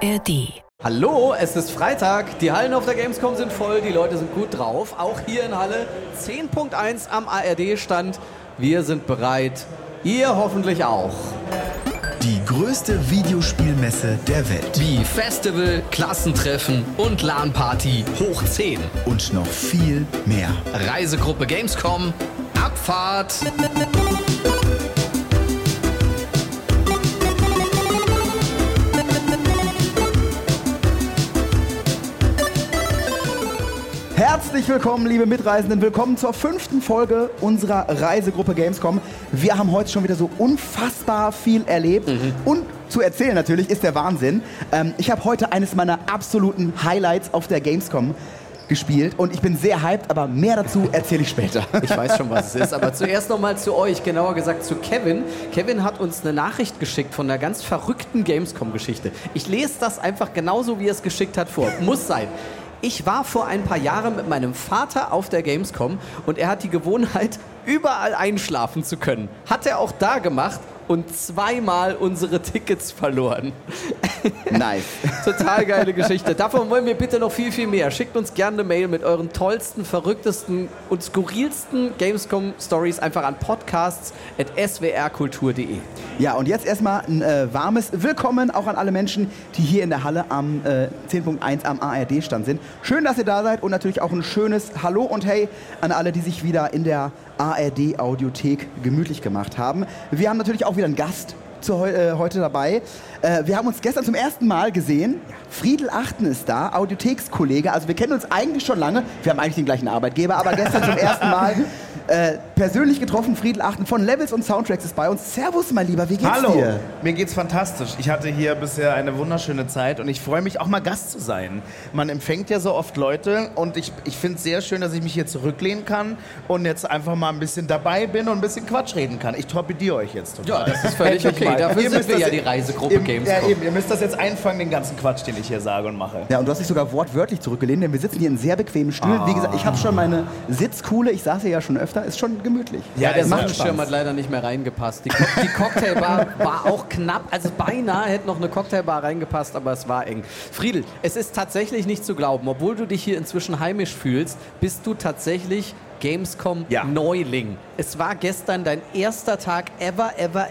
ARD. Hallo, es ist Freitag, die Hallen auf der Gamescom sind voll, die Leute sind gut drauf. Auch hier in Halle 10.1 am ARD-Stand. Wir sind bereit, ihr hoffentlich auch. Die größte Videospielmesse der Welt. Wie Festival, Klassentreffen und LAN-Party hoch 10. Und noch viel mehr. Reisegruppe Gamescom, Abfahrt. Herzlich willkommen, liebe Mitreisenden. Willkommen zur 5. Folge unserer Reisegruppe Gamescom. Wir haben heute schon wieder so unfassbar viel erlebt. Und zu erzählen natürlich ist der Wahnsinn. Ich habe heute eines meiner absoluten Highlights auf der Gamescom gespielt und ich bin sehr hyped, aber mehr dazu erzähle ich später. Ich weiß schon, was es ist, aber zuerst nochmal zu euch, genauer gesagt zu Kevin. Kevin hat uns eine Nachricht geschickt von einer ganz verrückten Gamescom-Geschichte. Ich lese das einfach genauso, wie er es geschickt hat, vor. Muss sein. Ich war vor ein paar Jahren mit meinem Vater auf der Gamescom und er hat die Gewohnheit, überall einschlafen zu können. Hat er auch da gemacht und zweimal unsere Tickets verloren. Nice. Total geile Geschichte. Davon wollen wir bitte noch viel, viel mehr. Schickt uns gerne eine Mail mit euren tollsten, verrücktesten und skurrilsten Gamescom-Stories einfach an podcasts@swrkultur.de. Ja, und jetzt erstmal ein warmes Willkommen auch an alle Menschen, die hier in der Halle am 10.1 am ARD-Stand sind. Schön, dass ihr da seid und natürlich auch ein schönes Hallo und Hey an alle, die sich wieder in der ARD-Audiothek gemütlich gemacht haben. Wir haben natürlich auch wieder einen Gast heute dabei. Wir haben uns gestern zum ersten Mal gesehen. Friedel Achten ist da, Audiothekskollege. Also wir kennen uns eigentlich schon lange. Wir haben eigentlich den gleichen Arbeitgeber, aber gestern zum ersten Mal persönlich getroffen. Friedel Achten von Levels und Soundtracks ist bei uns. Servus, mein Lieber, wie geht's dir? Hallo, mir geht's fantastisch. Ich hatte hier bisher eine wunderschöne Zeit und ich freue mich auch mal Gast zu sein. Man empfängt ja so oft Leute und ich finde es sehr schön, dass ich mich hier zurücklehnen kann und jetzt einfach mal ein bisschen dabei bin und ein bisschen Quatsch reden kann. Ich torpediere euch jetzt total. Ja, das ist völlig okay. Dafür sind wir ja die Reisegruppe Gamescom. Ja, eben. Ihr müsst das jetzt einfangen, den ganzen Quatsch, den ich hier sage und mache. Ja, und du hast dich sogar wortwörtlich zurückgelehnt, denn wir sitzen hier in sehr bequemen Stühlen. Wie gesagt, ich habe schon meine Sitzkuhle, ich saß hier ja schon öfter, ist schon gemütlich. Ja, der Sonnenschirm hat leider nicht mehr reingepasst. Die Cocktailbar war auch knapp, also beinahe hätte noch eine Cocktailbar reingepasst, aber es war eng. Friedel, es ist tatsächlich nicht zu glauben, obwohl du dich hier inzwischen heimisch fühlst, bist du tatsächlich Gamescom-Neuling. Es war gestern dein erster Tag ever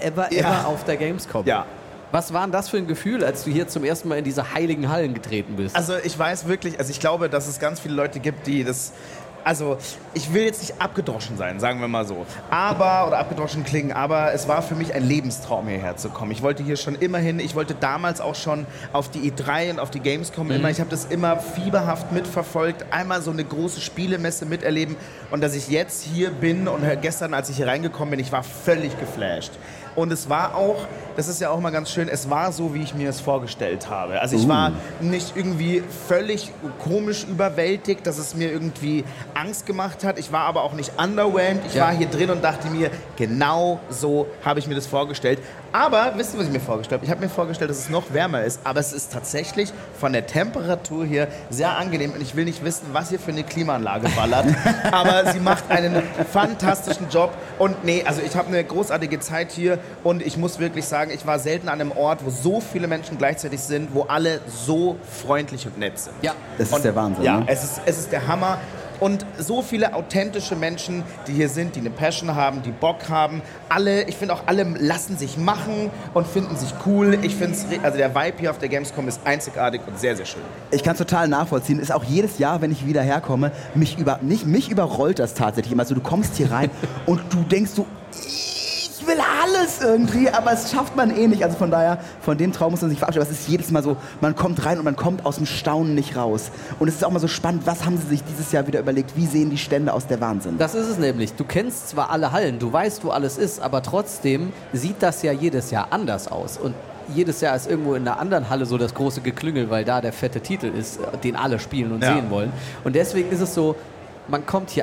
auf der Gamescom. Ja. Was war denn das für ein Gefühl, als du hier zum ersten Mal in diese heiligen Hallen getreten bist? Also ich weiß wirklich, ich glaube, dass es ganz viele Leute gibt, die das... Also, ich will jetzt nicht abgedroschen sein, sagen wir mal so. Oder abgedroschen klingen, aber es war für mich ein Lebenstraum, hierher zu kommen. Ich wollte hier schon immer hin. Ich wollte damals auch schon auf die E3 und auf die Gamescom immer. Ich habe das immer fieberhaft mitverfolgt. Einmal so eine große Spielemesse miterleben. Und dass ich jetzt hier bin und gestern, als ich hier reingekommen bin, ich war völlig geflasht. Und es war auch, das ist ja auch mal ganz schön, es war so, wie ich mir es vorgestellt habe. Also ich war nicht irgendwie völlig komisch überwältigt, dass es mir irgendwie Angst gemacht hat. Ich war aber auch nicht underwhelmed. Ich war hier drin und dachte mir, genau so habe ich mir das vorgestellt. Aber, wisst ihr, was ich mir vorgestellt habe? Ich habe mir vorgestellt, dass es noch wärmer ist, aber es ist tatsächlich von der Temperatur hier sehr angenehm. Und ich will nicht wissen, was hier für eine Klimaanlage ballert, aber sie macht einen fantastischen Job. Und nee, also ich habe eine großartige Zeit hier und ich muss wirklich sagen, ich war selten an einem Ort, wo so viele Menschen gleichzeitig sind, wo alle so freundlich und nett sind. Ja, das ist der Wahnsinn. Ja, ne? es ist der Hammer. Und so viele authentische Menschen, die hier sind, die eine Passion haben, die Bock haben. Ich finde auch alle lassen sich machen und finden sich cool. Ich finde also der Vibe hier auf der Gamescom ist einzigartig und sehr, sehr schön. Ich kann es total nachvollziehen. Ist auch jedes Jahr, wenn ich wieder herkomme, mich überrollt das tatsächlich. Also du kommst hier rein und du denkst so, ich will alles irgendwie, aber es schafft man eh nicht. Also von daher, von dem Traum muss man sich verabschieden. Aber es ist jedes Mal so, man kommt rein und man kommt aus dem Staunen nicht raus. Und es ist auch mal so spannend, was haben sie sich dieses Jahr wieder überlegt? Wie sehen die Stände aus? Der Wahnsinn. Das ist es nämlich. Du kennst zwar alle Hallen, du weißt, wo alles ist, aber trotzdem sieht das ja jedes Jahr anders aus. Und jedes Jahr ist irgendwo in einer anderen Halle so das große Geklüngel, weil da der fette Titel ist, den alle spielen und sehen wollen. Und deswegen ist es so, man kommt hier an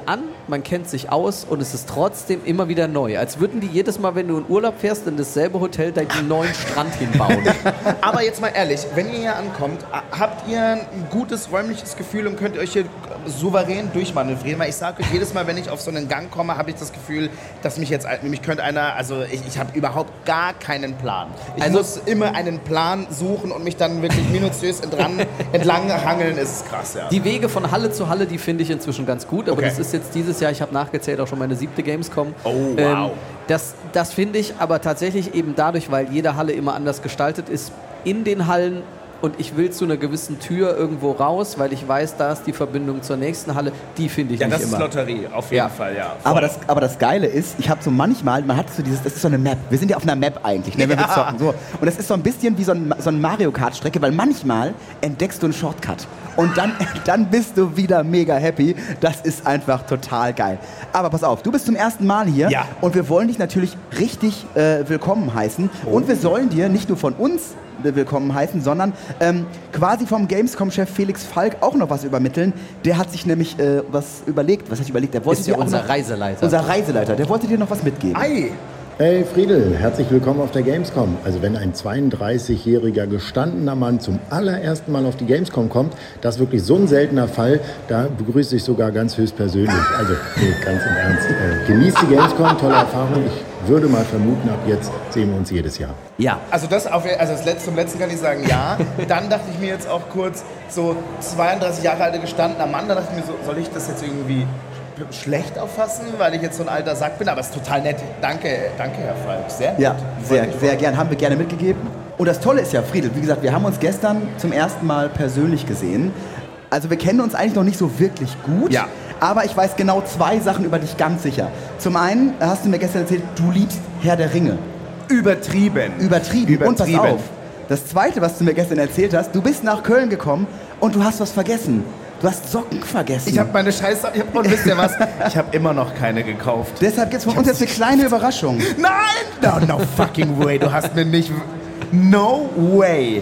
man kennt sich aus und es ist trotzdem immer wieder neu. Als würden die jedes Mal, wenn du in Urlaub fährst, in dasselbe Hotel einen neuen Strand hinbauen. Aber jetzt mal ehrlich, wenn ihr hier ankommt, habt ihr ein gutes räumliches Gefühl und könnt ihr euch hier souverän durchmanövrieren? Weil ich sage euch, jedes Mal, wenn ich auf so einen Gang komme, habe ich das Gefühl, dass mich könnte einer, also ich habe überhaupt gar keinen Plan. Ich muss immer einen Plan suchen und mich dann wirklich minutiös entlang hangeln, ist krass, ja. Die Wege von Halle zu Halle, die finde ich inzwischen ganz gut, aber Okay. das ist jetzt dieses Jahr, ich habe nachgezählt, auch schon meine 7. Gamescom. Oh, wow. Das finde ich aber tatsächlich eben dadurch, weil jede Halle immer anders gestaltet ist, in den Hallen und ich will zu einer gewissen Tür irgendwo raus, weil ich weiß, da ist die Verbindung zur nächsten Halle, die finde ich Ja, nicht das immer. ist Lotterie, auf jeden Fall, ja. Aber das Geile ist, ich habe so manchmal, man hat so dieses, das ist so eine Map. Wir sind ja auf einer Map eigentlich, ne, wenn wir zocken. So. Und das ist so ein bisschen wie so ein Mario Kart Strecke, weil manchmal entdeckst du einen Shortcut. Und dann bist du wieder mega happy. Das ist einfach total geil. Aber pass auf, du bist zum ersten Mal hier. Ja. Und wir wollen dich natürlich richtig willkommen heißen. Und wir sollen dir nicht nur von uns willkommen heißen, sondern quasi vom Gamescom-Chef Felix Falk auch noch was übermitteln. Der hat sich nämlich was überlegt. Was hat er überlegt? Der wollte Ist ja dir auch unser noch, Reiseleiter. Unser Reiseleiter. Der wollte dir noch was mitgeben. Ei! Hey Friedel, herzlich willkommen auf der Gamescom. Also wenn ein 32-jähriger gestandener Mann zum allerersten Mal auf die Gamescom kommt, das ist wirklich so ein seltener Fall, da begrüße ich sogar ganz höchstpersönlich. Also nee, ganz im Ernst. Genießt die Gamescom, tolle Erfahrung. Ich würde mal vermuten, ab jetzt sehen wir uns jedes Jahr. Ja. Also zum letzten kann ich sagen, ja. Dann dachte ich mir jetzt auch kurz, so 32 Jahre alter gestandener Mann, da dachte ich mir so, soll ich das jetzt irgendwie schlecht auffassen, weil ich jetzt so ein alter Sack bin, aber es ist total nett. Danke, Herr Falk. Sehr nett. Ja, sehr gern. Haben wir gerne mitgegeben. Und das Tolle ist ja, Friedel, wie gesagt, wir haben uns gestern zum ersten Mal persönlich gesehen. Also wir kennen uns eigentlich noch nicht so wirklich gut. Ja. Aber ich weiß genau 2 Sachen über dich ganz sicher. Zum einen hast du mir gestern erzählt, du liebst Herr der Ringe. Übertrieben. Und pass auf, das Zweite, was du mir gestern erzählt hast, du bist nach Köln gekommen und du hast was vergessen. Du hast Socken vergessen. Ich habe meine Scheiße, und wisst ihr was? Ich habe immer noch keine gekauft. Deshalb gibt es von uns jetzt eine kleine Überraschung. Nein! No fucking way. Du hast mir nicht... No way.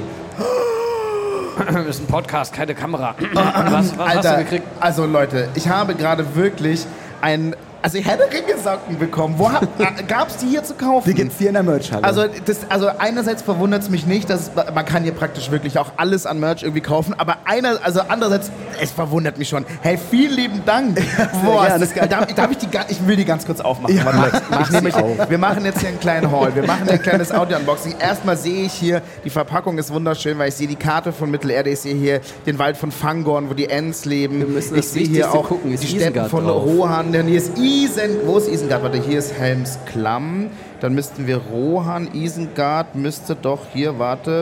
Das ist ein Podcast, keine Kamera. Was hast du gekriegt? Also Leute, ich habe gerade wirklich Also Herr der Ringe Socken bekommen. Gab es die hier zu kaufen? Die gibt's hier in der Merchhalle. Also einerseits verwundert es mich nicht, dass man kann hier praktisch wirklich auch alles an Merch irgendwie kaufen, aber andererseits, es verwundert mich schon. Hey, vielen lieben Dank. Boah, ist das geil. Ich will die ganz kurz aufmachen. Ja, wir machen jetzt hier einen kleinen Haul. Wir machen ein kleines Audio-Unboxing. Erstmal sehe ich hier, die Verpackung ist wunderschön, weil ich sehe die Karte von Mittelerde, ich sehe hier den Wald von Fangorn, wo die Ents leben. Wir müssen Ich das sehe hier Wichtigste auch gucken. Ist die Städte Isengard von drauf? Rohan, denn hier ist wo ist Isengard? Warte, hier ist Helmsklamm. Dann müssten wir Rohan, Isengard müsste doch hier, warte.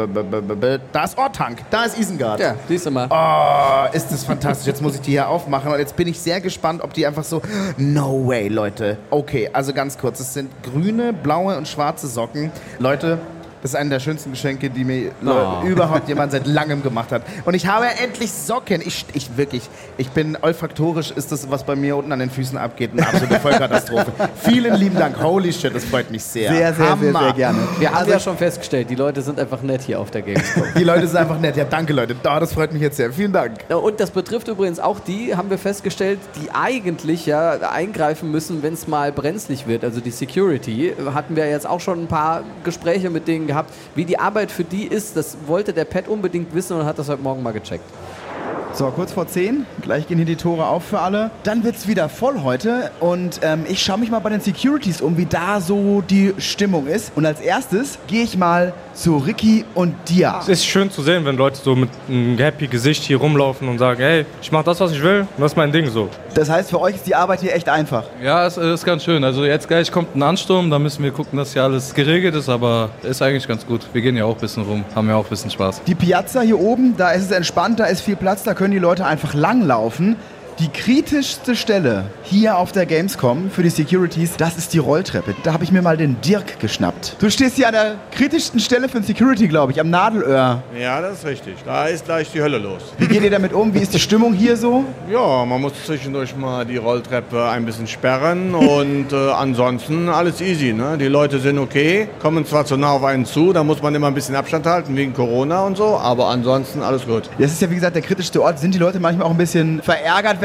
Da ist Ortank, da ist Isengard. Ja, siehst du mal. Oh, ist das fantastisch. Jetzt muss ich die hier aufmachen und jetzt bin ich sehr gespannt, ob die einfach so... No way, Leute. Okay, also ganz kurz. Es sind grüne, blaue und schwarze Socken. Leute... Das ist eine der schönsten Geschenke, die mir überhaupt jemand seit langem gemacht hat. Und ich habe endlich Socken. Ich bin olfaktorisch, ist das, was bei mir unten an den Füßen abgeht, eine absolute Vollkatastrophe. Vielen lieben Dank. Holy shit, das freut mich sehr. Sehr gerne. Wir haben ja schon festgestellt, die Leute sind einfach nett hier auf der Gamescom. Die Leute sind einfach nett. Ja, danke, Leute. Das freut mich jetzt sehr. Vielen Dank. Ja, und das betrifft übrigens auch die, haben wir festgestellt, die eigentlich ja eingreifen müssen, wenn es mal brenzlig wird. Also die Security. Hatten wir jetzt auch schon ein paar Gespräche mit denen gehabt. Wie die Arbeit für die ist, das wollte der Pat unbedingt wissen und hat das heute Morgen mal gecheckt. So, kurz vor 10. Gleich gehen hier die Tore auf für alle. Dann wird's wieder voll heute und ich schaue mich mal bei den Securities um, wie da so die Stimmung ist. Und als erstes gehe ich mal zu Ricky und Dia. Es ist schön zu sehen, wenn Leute so mit einem happy Gesicht hier rumlaufen und sagen, hey, ich mach das, was ich will und das ist mein Ding so. Das heißt, für euch ist die Arbeit hier echt einfach? Ja, es ist ganz schön. Also jetzt gleich kommt ein Ansturm, da müssen wir gucken, dass hier alles geregelt ist, aber ist eigentlich ganz gut. Wir gehen ja auch ein bisschen rum, haben ja auch ein bisschen Spaß. Die Piazza hier oben, da ist es entspannt, da ist viel Platz, da können die Leute einfach langlaufen. Die kritischste Stelle hier auf der Gamescom für die Securities, das ist die Rolltreppe. Da habe ich mir mal den Dirk geschnappt. Du stehst hier an der kritischsten Stelle für den Security, glaube ich, am Nadelöhr. Ja, das ist richtig. Da ist gleich die Hölle los. Wie geht ihr damit um? Wie ist die Stimmung hier so? Ja, man muss zwischendurch mal die Rolltreppe ein bisschen sperren und ansonsten alles easy. Ne? Die Leute sind okay, kommen zwar zu nah auf einen zu, da muss man immer ein bisschen Abstand halten wegen Corona und so, aber ansonsten alles gut. Das ist ja wie gesagt der kritischste Ort. Sind die Leute manchmal auch ein bisschen verärgert, wenn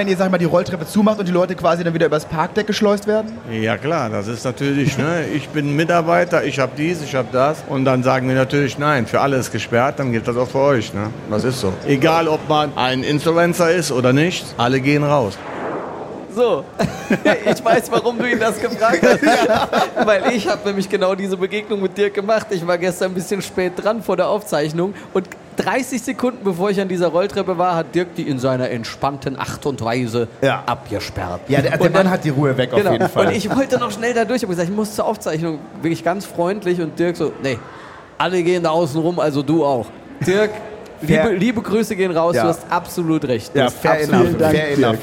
wenn ihr, sag ich mal, die Rolltreppe zumacht und die Leute quasi dann wieder übers Parkdeck geschleust werden? Ja klar, das ist natürlich, ne? Ich bin Mitarbeiter, ich habe dies, ich habe das. Und dann sagen wir natürlich, nein, für alle ist gesperrt, dann gilt das auch für euch. Ne? Das ist so. Egal, ob man ein Influencer ist oder nicht, alle gehen raus. So, ich weiß, warum du ihn das gefragt hast. Weil ich habe nämlich genau diese Begegnung mit Dirk gemacht. Ich war gestern ein bisschen spät dran vor der Aufzeichnung und 30 Sekunden bevor ich an dieser Rolltreppe war, hat Dirk die in seiner entspannten Art und Weise abgesperrt. Ja, der Mann hat die Ruhe weg auf jeden Fall. Und ich wollte noch schnell da durch. Ich habe gesagt, ich muss zur Aufzeichnung. Wirklich ganz freundlich. Und Dirk so, nee, alle gehen da außen rum, also du auch. Dirk, liebe Grüße gehen raus, du hast absolut recht. Ja, fair enough.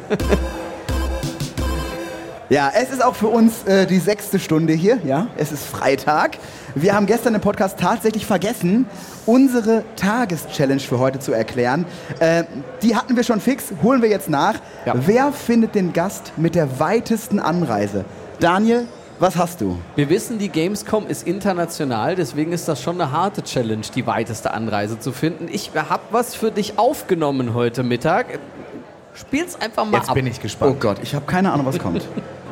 Ja, es ist auch für uns die 6. Stunde hier. Ja, es ist Freitag. Wir haben gestern im Podcast tatsächlich vergessen, unsere Tageschallenge für heute zu erklären. Die hatten wir schon fix, holen wir jetzt nach. Ja. Wer findet den Gast mit der weitesten Anreise? Daniel, was hast du? Wir wissen, die Gamescom ist international, deswegen ist das schon eine harte Challenge, die weiteste Anreise zu finden. Ich habe was für dich aufgenommen heute Mittag. Spiel's einfach mal ab. Jetzt bin ich gespannt. Oh Gott, ich habe keine Ahnung, was kommt.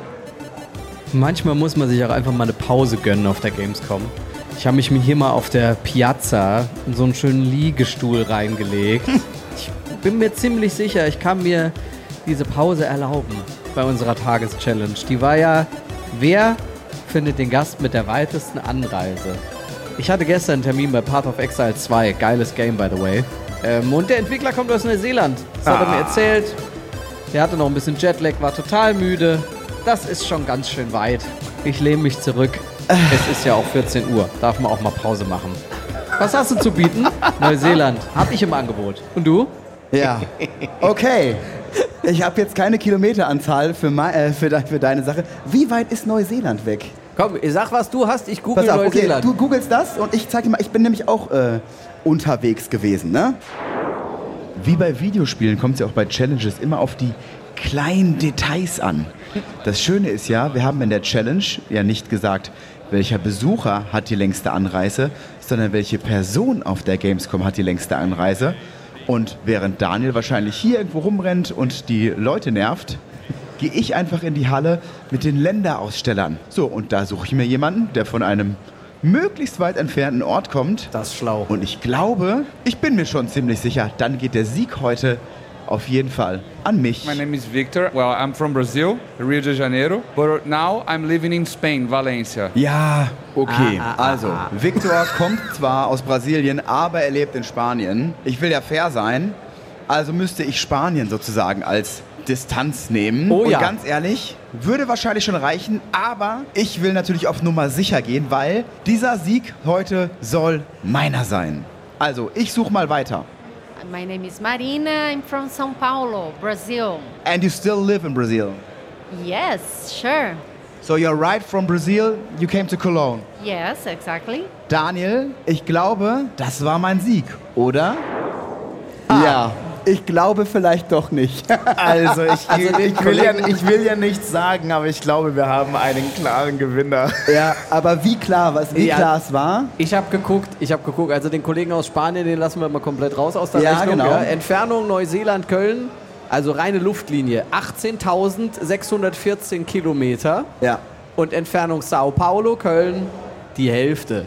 Manchmal muss man sich auch einfach mal eine Pause gönnen auf der Gamescom. Ich habe mich hier mal auf der Piazza in so einen schönen Liegestuhl reingelegt. Ich bin mir ziemlich sicher, ich kann mir diese Pause erlauben bei unserer Tageschallenge. Die war ja, wer findet den Gast mit der weitesten Anreise? Ich hatte gestern einen Termin bei Path of Exile 2. Geiles Game, by the way. Und der Entwickler kommt aus Neuseeland. Das hat er mir erzählt. Der hatte noch ein bisschen Jetlag, war total müde. Das ist schon ganz schön weit. Ich lehne mich zurück. Es ist ja auch 14 Uhr. Darf man auch mal Pause machen. Was hast du zu bieten? Neuseeland. Hab ich im Angebot. Und du? Ja. Okay. Ich habe jetzt keine Kilometeranzahl für deine Sache. Wie weit ist Neuseeland weg? Komm, sag, was du hast. Ich google Pass auf, Neuseeland. Okay, du googelst das und ich zeig dir mal. Ich bin nämlich auch unterwegs gewesen, ne? Wie bei Videospielen kommt es ja auch bei Challenges immer auf die kleinen Details an. Das Schöne ist ja, wir haben in der Challenge ja nicht gesagt, welcher Besucher hat die längste Anreise, sondern welche Person auf der Gamescom hat die längste Anreise. Und während Daniel wahrscheinlich hier irgendwo rumrennt und die Leute nervt, gehe ich einfach in die Halle mit den Länderausstellern. So, und da suche ich mir jemanden, der von einem möglichst weit entfernten Ort kommt. Das ist schlau. Und ich glaube, ich bin mir schon ziemlich sicher, dann geht der Sieg heute auf jeden Fall an mich. My name is Victor. Well, I'm from Brazil, Rio de Janeiro, but now I'm living in Spain, Valencia. Ja, okay. Also, Victor kommt zwar aus Brasilien, aber er lebt in Spanien. Ich will ja fair sein, also müsste ich Spanien sozusagen als Distanz nehmen. Oh ja. Und ganz ehrlich, würde wahrscheinlich schon reichen, aber ich will natürlich auf Nummer sicher gehen, weil dieser Sieg heute soll meiner sein. Also, ich suche mal weiter. My name is Marina. I'm from São Paulo, Brazil. And you still live in Brazil? Yes, sure. So you're right from Brazil, you came to Cologne. Yes, exactly. Daniel, ich glaube, das war mein Sieg, oder? Ja. Ich glaube vielleicht doch nicht. Also ich will ja nichts sagen, aber ich glaube, wir haben einen klaren Gewinner. Ja, aber wie klar es war? Ich habe geguckt, also den Kollegen aus Spanien, den lassen wir mal komplett raus aus der Rechnung. Genau. Ja. Entfernung Neuseeland, Köln, also reine Luftlinie, 18.614 Kilometer. Ja. Und Entfernung Sao Paulo, Köln, die Hälfte.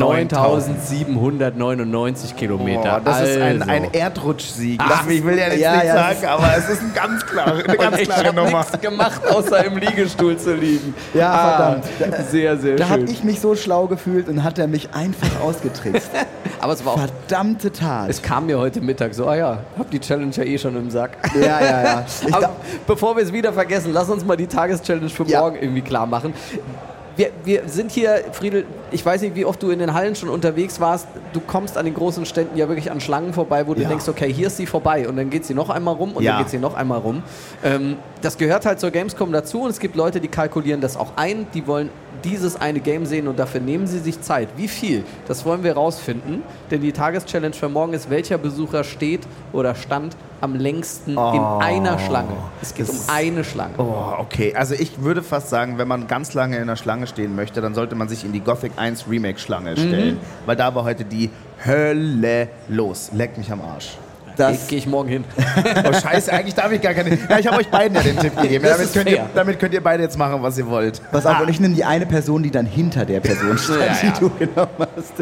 9.799 Kilometer. Oh, das ist ein Erdrutschsieg. Ich will ja jetzt nichts sagen, aber es ist eine ganz klare Nummer. Ich habe nichts gemacht, außer im Liegestuhl zu liegen. Ja, verdammt. Sehr, sehr da schön. habe ich mich so schlau gefühlt und hat er mich einfach ausgetrickst. Aber es war auch, verdammte Tat. Es kam mir heute Mittag so, hab die Challenge ja eh schon im Sack. Ja. Aber bevor wir es wieder vergessen, lass uns mal die Tageschallenge für morgen irgendwie klar machen. Wir sind hier, Friedel, ich weiß nicht, wie oft du in den Hallen schon unterwegs warst. Du kommst an den großen Ständen ja wirklich an Schlangen vorbei, wo du denkst, okay, hier ist sie vorbei. Und dann geht sie noch einmal rum und dann geht sie noch einmal rum. Das gehört halt zur Gamescom dazu und es gibt Leute, die kalkulieren das auch ein. Die wollen dieses eine Game sehen und dafür nehmen sie sich Zeit. Wie viel? Das wollen wir rausfinden. Denn die Tageschallenge für morgen ist, welcher Besucher steht oder stand am längsten in einer Schlange. Es geht um eine Schlange. Oh, okay. Also ich würde fast sagen, wenn man ganz lange in einer Schlange stehen möchte, dann sollte man sich in die Gothic 1 Remake-Schlange stellen. Weil da war heute die Hölle los. Leck mich am Arsch. Gehe ich morgen hin. Oh scheiße, eigentlich darf ich gar keine... Ja, ich habe euch beiden ja den Tipp gegeben. Damit könnt ihr beide jetzt machen, was ihr wollt. Pass auf, und ich nehme die eine Person, die dann hinter der Person steht, die du genommen hast.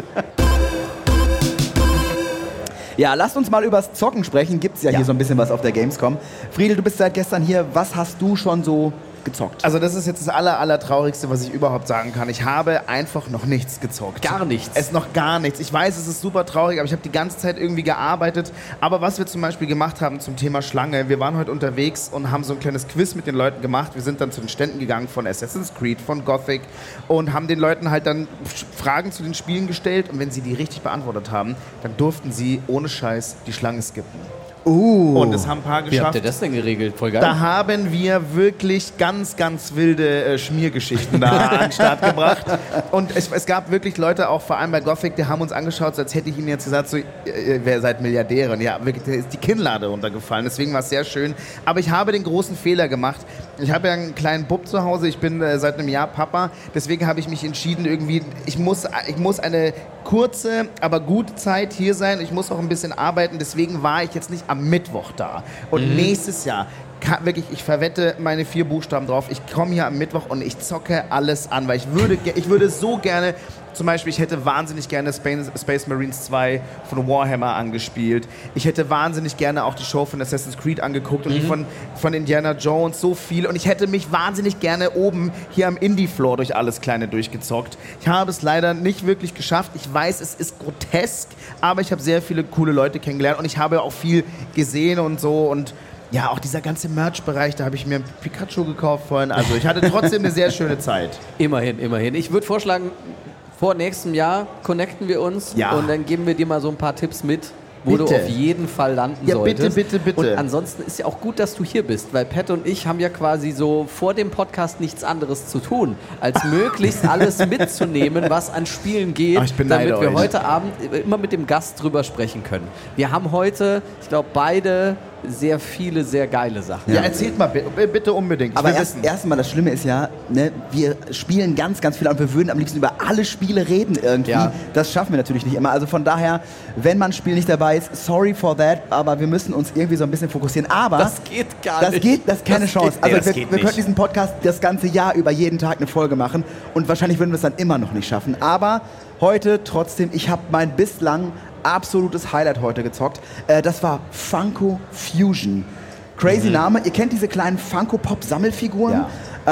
Ja, lasst uns mal übers Zocken sprechen. Gibt's ja hier so ein bisschen was auf der Gamescom. Friedel, du bist seit gestern hier. Was hast du schon so gezockt? Also das ist jetzt das Allertraurigste, was ich überhaupt sagen kann. Ich habe einfach noch nichts gezockt. Gar nichts? Es ist noch gar nichts. Ich weiß, es ist super traurig, aber ich habe die ganze Zeit irgendwie gearbeitet. Aber was wir zum Beispiel gemacht haben zum Thema Schlange, wir waren heute unterwegs und haben so ein kleines Quiz mit den Leuten gemacht. Wir sind dann zu den Ständen gegangen von Assassin's Creed, von Gothic und haben den Leuten halt dann Fragen zu den Spielen gestellt. Und wenn sie die richtig beantwortet haben, dann durften sie ohne Scheiß die Schlange skippen. Und es haben ein paar geschafft. Wie habt ihr das denn geregelt? Voll geil. Da haben wir wirklich ganz wilde Schmiergeschichten da an den Start gebracht. Und es gab wirklich Leute, auch vor allem bei Gothic, die haben uns angeschaut, als hätte ich ihnen jetzt gesagt, so, ihr seid Milliardäre. Und ja, wirklich, da ist die Kinnlade runtergefallen. Deswegen war es sehr schön. Aber ich habe den großen Fehler gemacht. Ich habe ja einen kleinen Bub zu Hause. Ich bin seit einem Jahr Papa. Deswegen habe ich mich entschieden, irgendwie, ich muss eine kurze, aber gute Zeit hier sein. Ich muss auch ein bisschen arbeiten. Deswegen war ich jetzt nicht am Mittwoch da. Und nächstes Jahr, wirklich, ich verwette meine 4 Buchstaben drauf. Ich komme hier am Mittwoch und ich zocke alles an, weil ich würde so gerne, zum Beispiel, ich hätte wahnsinnig gerne Space Marines 2 von Warhammer angespielt. Ich hätte wahnsinnig gerne auch die Show von Assassin's Creed angeguckt und die von Indiana Jones, so viel. Und ich hätte mich wahnsinnig gerne oben hier am Indie-Floor durch alles Kleine durchgezockt. Ich habe es leider nicht wirklich geschafft. Ich weiß, es ist grotesk, aber ich habe sehr viele coole Leute kennengelernt und ich habe auch viel gesehen und so und ja, auch dieser ganze Merch-Bereich, da habe ich mir ein Pikachu gekauft vorhin. Also ich hatte trotzdem eine sehr schöne Zeit. Immerhin. Ich würde vorschlagen, vor nächstem Jahr connecten wir uns und dann geben wir dir mal so ein paar Tipps mit, wo du auf jeden Fall landen solltest. Bitte. Und ansonsten ist ja auch gut, dass du hier bist, weil Pat und ich haben ja quasi so vor dem Podcast nichts anderes zu tun, als möglichst alles mitzunehmen, was an Spielen geht, damit wir heute Abend immer mit dem Gast drüber sprechen können. Wir haben heute, ich glaube, beide sehr viele, sehr geile Sachen. Ja, erzählt mal bitte unbedingt. Aber erstmal, das Schlimme ist ja, ne, wir spielen ganz viel und wir würden am liebsten über alle Spiele reden irgendwie. Ja. Das schaffen wir natürlich nicht immer. Also von daher, wenn man ein Spiel nicht dabei ist, sorry for that, aber wir müssen uns irgendwie so ein bisschen fokussieren. Aber das geht gar nicht. Das ist keine Chance. Also wir können diesen Podcast das ganze Jahr über jeden Tag eine Folge machen und wahrscheinlich würden wir es dann immer noch nicht schaffen. Aber heute trotzdem, ich habe mein bislang absolutes Highlight heute gezockt. Das war Funko Fusion. Crazy Name. Ihr kennt diese kleinen Funko-Pop-Sammelfiguren,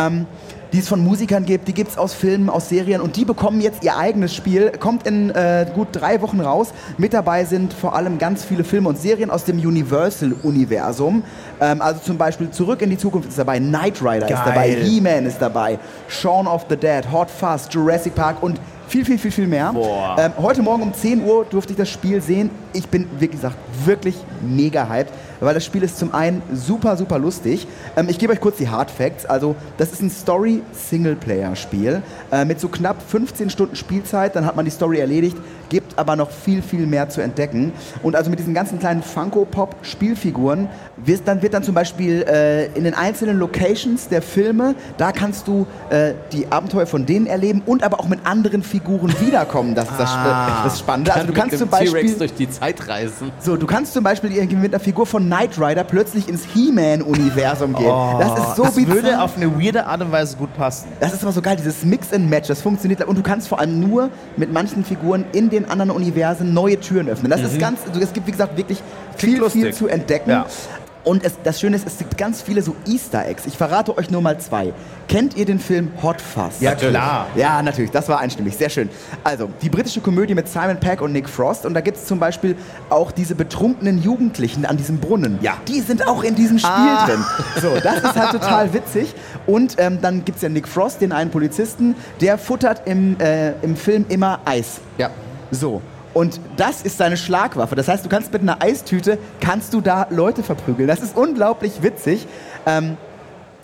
die es von Musikern gibt. Die gibt es aus Filmen, aus Serien und die bekommen jetzt ihr eigenes Spiel. Kommt in gut 3 Wochen raus. Mit dabei sind vor allem ganz viele Filme und Serien aus dem Universal-Universum. Also zum Beispiel Zurück in die Zukunft ist dabei, Knight Rider ist dabei, He-Man ist dabei, Shaun of the Dead, Hot Fuzz, Jurassic Park und viel mehr. Heute Morgen um 10 Uhr durfte ich das Spiel sehen. Ich bin, wie gesagt, wirklich mega hyped, weil das Spiel ist zum einen super lustig. Ich gebe euch kurz die Hard Facts. Also, das ist ein Story-Singleplayer-Spiel mit so knapp 15 Stunden Spielzeit. Dann hat man die Story erledigt, gibt aber noch viel mehr zu entdecken. Und also mit diesen ganzen kleinen Funko-Pop-Spielfiguren wird dann zum Beispiel in den einzelnen Locations der Filme, da kannst du die Abenteuer von denen erleben und aber auch mit anderen Figuren wiederkommen. Das ist das Spannende. Also du kannst zum Beispiel T-Rex durch die Zeit reisen. So, du kannst zum Beispiel irgendwie mit einer Figur von Knight Rider plötzlich ins He-Man-Universum gehen. Das ist so bizarr. Das würde auf eine weirde Art und Weise gut passen. Das ist immer so geil, dieses Mix and Match, das funktioniert. Und du kannst vor allem nur mit manchen Figuren in den anderen Universen neue Türen öffnen. Das ist es gibt, wie gesagt, wirklich viel zu entdecken. Ja. Und das Schöne ist, es gibt ganz viele so Easter Eggs. Ich verrate euch nur mal 2. Kennt ihr den Film Hot Fuzz? Ja, klar. Ja, natürlich. Das war einstimmig. Sehr schön. Also, die britische Komödie mit Simon Pegg und Nick Frost. Und da gibt es zum Beispiel auch diese betrunkenen Jugendlichen an diesem Brunnen. Ja. Die sind auch in diesem Spiel drin. So, das ist halt total witzig. Und dann gibt es ja Nick Frost, den einen Polizisten, der futtert im Film immer Eis. Ja. So. Und das ist seine Schlagwaffe. Das heißt, du kannst mit einer Eistüte, da Leute verprügeln. Das ist unglaublich witzig.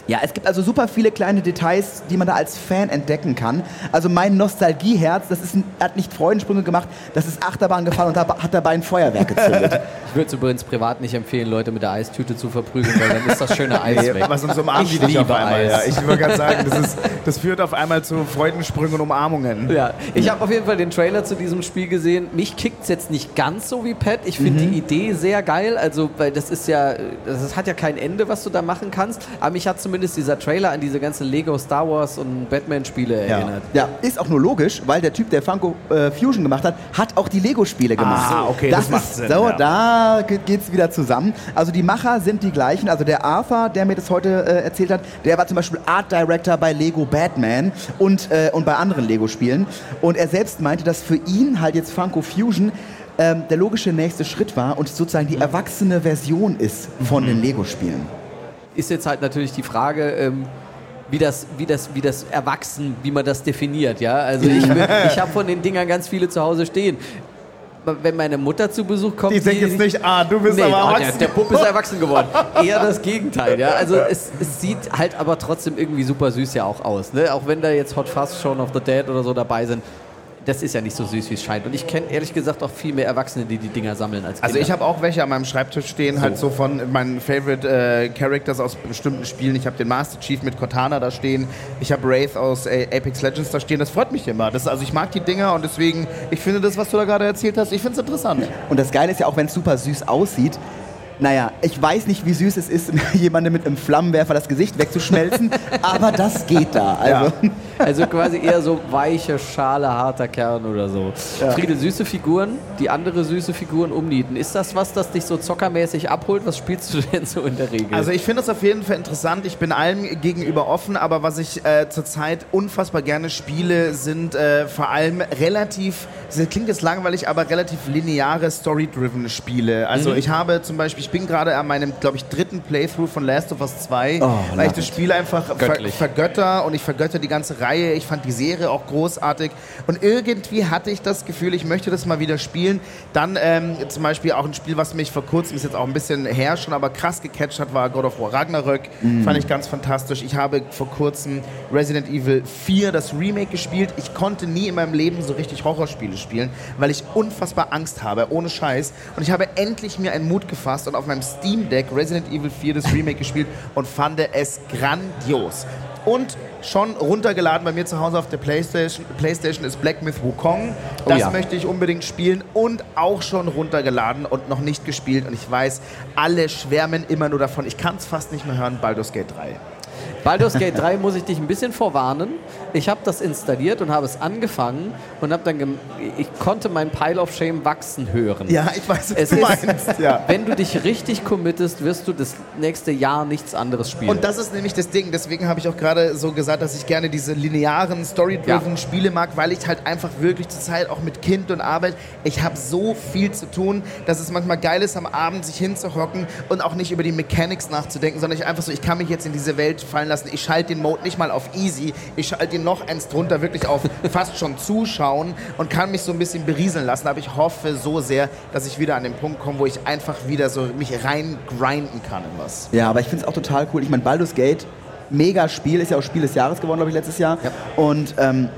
Ja, es gibt also super viele kleine Details, die man da als Fan entdecken kann. Also mein Nostalgieherz, hat nicht Freudensprünge gemacht, das ist Achterbahn gefahren und hat dabei ein Feuerwerk gezündet. Ich würde es übrigens privat nicht empfehlen, Leute mit der Eistüte zu verprügeln, weil dann ist das schöne Eis weg. Was uns umarmt Ich dich auf liebe einmal. Eis. Ja. Ich würde gerade sagen, das führt auf einmal zu Freudensprüngen und Umarmungen. Ja, ich habe auf jeden Fall den Trailer zu diesem Spiel gesehen. Mich kickt es jetzt nicht ganz so wie Pat. Ich finde die Idee sehr geil. Also, weil das hat ja kein Ende, was du da machen kannst. Aber mich hat zumindest dieser Trailer an diese ganzen Lego, Star Wars und Batman-Spiele erinnert. Ja, ist auch nur logisch, weil der Typ, der Funko Fusion gemacht hat auch die Lego-Spiele gemacht. Ah, okay, das macht Sinn. So, ja. da geht's wieder zusammen. Also die Macher sind die gleichen. Also der Arthur, der mir das heute erzählt hat, der war zum Beispiel Art Director bei Lego Batman und bei anderen Lego-Spielen. Und er selbst meinte, dass für ihn halt jetzt Funko Fusion der logische nächste Schritt war und sozusagen die erwachsene Version ist von den Lego-Spielen. Ist jetzt halt natürlich die Frage, wie das Erwachsen, wie man das definiert, ja. Also ich habe von den Dingern ganz viele zu Hause stehen. Wenn meine Mutter zu Besuch kommt, Die denkt jetzt nicht, du bist aber erwachsen. Der Puppe ist erwachsen geworden. Eher das Gegenteil, ja. Also es sieht halt aber trotzdem irgendwie super süß ja auch aus, ne? Auch wenn da jetzt Hot Fuzz, Shaun of the Dead oder so dabei sind. Das ist ja nicht so süß, wie es scheint. Und ich kenne ehrlich gesagt auch viel mehr Erwachsene, die Dinger sammeln als Kinder. Also ich habe auch welche an meinem Schreibtisch stehen, halt so von meinen Favorite Characters aus bestimmten Spielen. Ich habe den Master Chief mit Cortana da stehen. Ich habe Wraith aus Apex Legends da stehen. Das freut mich immer. Also ich mag die Dinger und deswegen, ich finde das, was du da gerade erzählt hast, ich finde es interessant. Und das Geile ist ja auch, wenn es super süß aussieht. Naja, ich weiß nicht, wie süß es ist, jemandem mit einem Flammenwerfer das Gesicht wegzuschmelzen, aber das geht da. Also quasi eher so weiche Schale, harter Kern oder so. Ja. Friedel, süße Figuren, die andere süße Figuren umnieten. Ist das was, das dich so zockermäßig abholt? Was spielst du denn so in der Regel? Also ich finde das auf jeden Fall interessant. Ich bin allem gegenüber offen, aber was ich zurzeit unfassbar gerne spiele, sind vor allem relativ, das klingt jetzt langweilig, aber relativ lineare, story-driven Spiele. Also ich habe zum Beispiel, ich bin gerade an meinem, glaube ich, 3. Playthrough von Last of Us 2, weil ich das Spiel einfach vergötter und ich vergötter die ganze Reihe. Ich fand die Serie auch großartig und irgendwie hatte ich das Gefühl, ich möchte das mal wieder spielen. Dann zum Beispiel auch ein Spiel, was mich vor kurzem, ist jetzt auch ein bisschen her schon, aber krass gecatcht hat, war God of War Ragnarök. Fand ich ganz fantastisch. Ich habe vor kurzem Resident Evil 4, das Remake, gespielt. Ich konnte nie in meinem Leben so richtig Horrorspiele spielen, weil ich unfassbar Angst habe, ohne Scheiß. Und ich habe endlich mir einen Mut gefasst und auf meinem Steam Deck Resident Evil 4, das Remake, gespielt und fand es grandios. Und schon runtergeladen bei mir zu Hause auf der PlayStation ist Black Myth Wukong. Das möchte ich unbedingt spielen und auch schon runtergeladen und noch nicht gespielt. Und ich weiß, alle schwärmen immer nur davon. Ich kann es fast nicht mehr hören, Baldur's Gate 3. Baldur's Gate 3 muss ich dich ein bisschen vorwarnen. Ich habe das installiert und habe es angefangen und habe dann ich konnte mein Pile of Shame wachsen hören. Ja, ich weiß, was du meinst. Ja. Wenn du dich richtig committest, wirst du das nächste Jahr nichts anderes spielen. Und das ist nämlich das Ding. Deswegen habe ich auch gerade so gesagt, dass ich gerne diese linearen, story-driven Spiele mag, weil ich halt einfach wirklich zur Zeit auch mit Kind und Arbeit, ich habe so viel zu tun, dass es manchmal geil ist, am Abend sich hinzuhocken und auch nicht über die Mechanics nachzudenken, sondern ich einfach so, ich kann mich jetzt in diese Welt fallen lassen. Ich schalte den Mode nicht mal auf Easy, ich schalte ihn noch eins drunter, wirklich auf fast schon Zuschauen und kann mich so ein bisschen berieseln lassen. Aber ich hoffe so sehr, dass ich wieder an den Punkt komme, wo ich einfach wieder so mich reingrinden kann in was. Ja, aber ich finde es auch total cool. Ich meine, Baldur's Gate, mega Spiel, ist ja auch Spiel des Jahres geworden, glaube ich, letztes Jahr. Ja. Und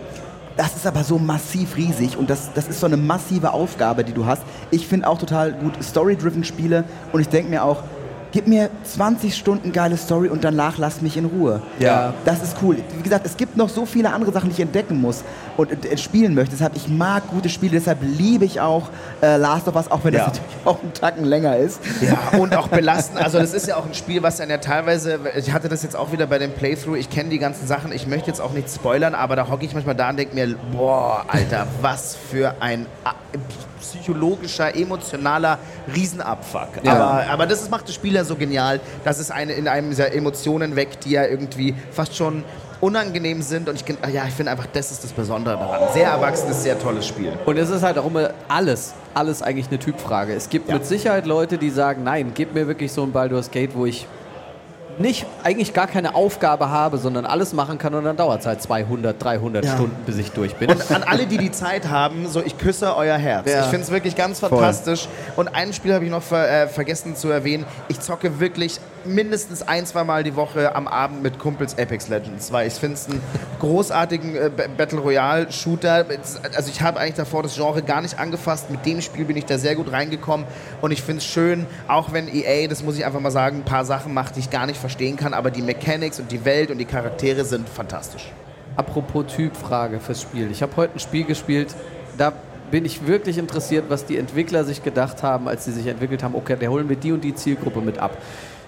das ist aber so massiv riesig und das ist so eine massive Aufgabe, die du hast. Ich finde auch total gut Story-driven Spiele und ich denke mir auch, gib mir 20 Stunden geile Story und danach lass mich in Ruhe. Ja. Das ist cool. Wie gesagt, es gibt noch so viele andere Sachen, die ich entdecken muss und spielen möchte. Deshalb, ich mag gute Spiele, deshalb liebe ich auch Last of Us, auch wenn das natürlich auch einen Tacken länger ist. Ja, und auch belastend. Also das ist ja auch ein Spiel, was dann ja teilweise, ich hatte das jetzt auch wieder bei dem Playthrough, ich kenne die ganzen Sachen, ich möchte jetzt auch nicht spoilern, aber da hocke ich manchmal da und denke mir, boah, Alter, was für ein psychologischer, emotionaler Riesenabfuck. Ja. Aber das macht das Spiel ja so genial, dass es in einem dieser Emotionen weckt, die ja irgendwie fast schon unangenehm sind. Und ich finde einfach, das ist das Besondere daran. Sehr erwachsenes, sehr tolles Spiel. Und es ist halt auch immer alles eigentlich eine Typfrage. Es gibt mit Sicherheit Leute, die sagen, nein, gib mir wirklich so ein Baldur's Gate, wo ich eigentlich gar keine Aufgabe habe, sondern alles machen kann und dann dauert es halt 200, 300 Stunden, bis ich durch bin. Und an alle, die Zeit haben, so ich küsse euer Herz. Ja. Ich finde es wirklich ganz fantastisch. Und ein Spiel habe ich noch vergessen zu erwähnen. Ich zocke wirklich mindestens 1-2 Mal die Woche am Abend mit Kumpels Apex Legends, weil ich finde es einen großartigen Battle Royale Shooter. Also ich habe eigentlich davor das Genre gar nicht angefasst. Mit dem Spiel bin ich da sehr gut reingekommen und ich finde es schön, auch wenn EA, das muss ich einfach mal sagen, ein paar Sachen macht, die ich gar nicht verstehen kann, aber die Mechanics und die Welt und die Charaktere sind fantastisch. Apropos Typfrage fürs Spiel. Ich habe heute ein Spiel gespielt, da bin ich wirklich interessiert, was die Entwickler sich gedacht haben, als sie sich entwickelt haben, okay, da holen wir die und die Zielgruppe mit ab.